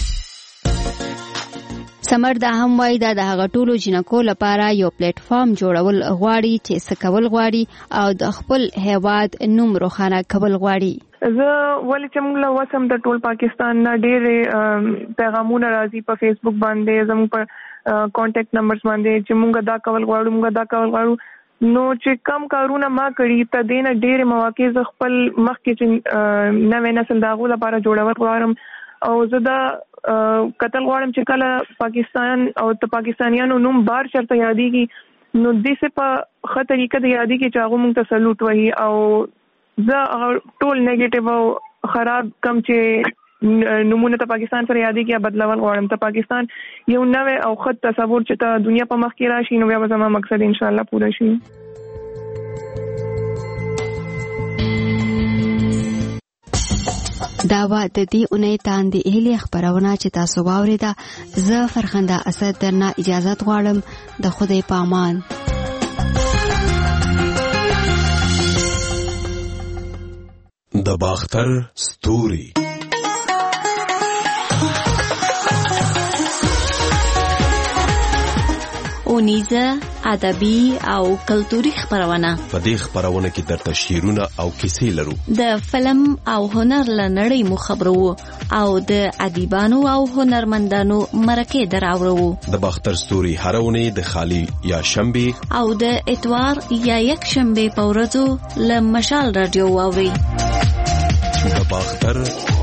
سمر دا هم وای دا د هغه ټولو جنکو لپاره یو پلیټ فارم جوړول غواړي چې سکول غواړي او د خپل هیواد نوم روښانه کول غواړي زه ولې چې موږ له وسم د ټول پاکستان نه ډېر پیغامونه راځي په فیسبوک باندې زموږ په کانټیکټ نمبرز باندې چې موږ دا کول غواړو نو چې کم کارونه ما کړی ته دینه ډېر مواقع ز خپل مخ کې چې نوې نسل داغو لپاره جوړول غواړم او زه دا قتل غواړم چې کله پاکستان او د پاکستانیانو نوم بار چرته یادېږي نو دې څه په ښه طریقه د یادېږي چې هغه موږ ته سلوټ وایي او زه ټول نیگیټیو او خراب کم چې نمونه ته پاکستان سره یادېږي یا بدلول غواړم ته پاکستان یو نوې او ښه تصور چې ته دنیا په مخ کې راشي نو بیا به زما مقصد انشاءالله پوره شي. دا و د دې اونۍ تاندې هلي خبرونه چې تاسو واورېده. زه فرخنده اسد درنه اجازت غواړم. د خدای په امان. د باختر ستوري اونیزه ادبي او کلتوري خبرونه. په دې خبرونه کې درته شعرونه او کیسې لرو. د فلم او هنر لنړۍ مو خبرو او د ادیبانو او هنرمندانو مرکه دراوړو. د باختر ستوري هرونه د خالی یا شنبه او د اتوار یا یک شنبه په ورځو له مشال رادیو واوري. د باختر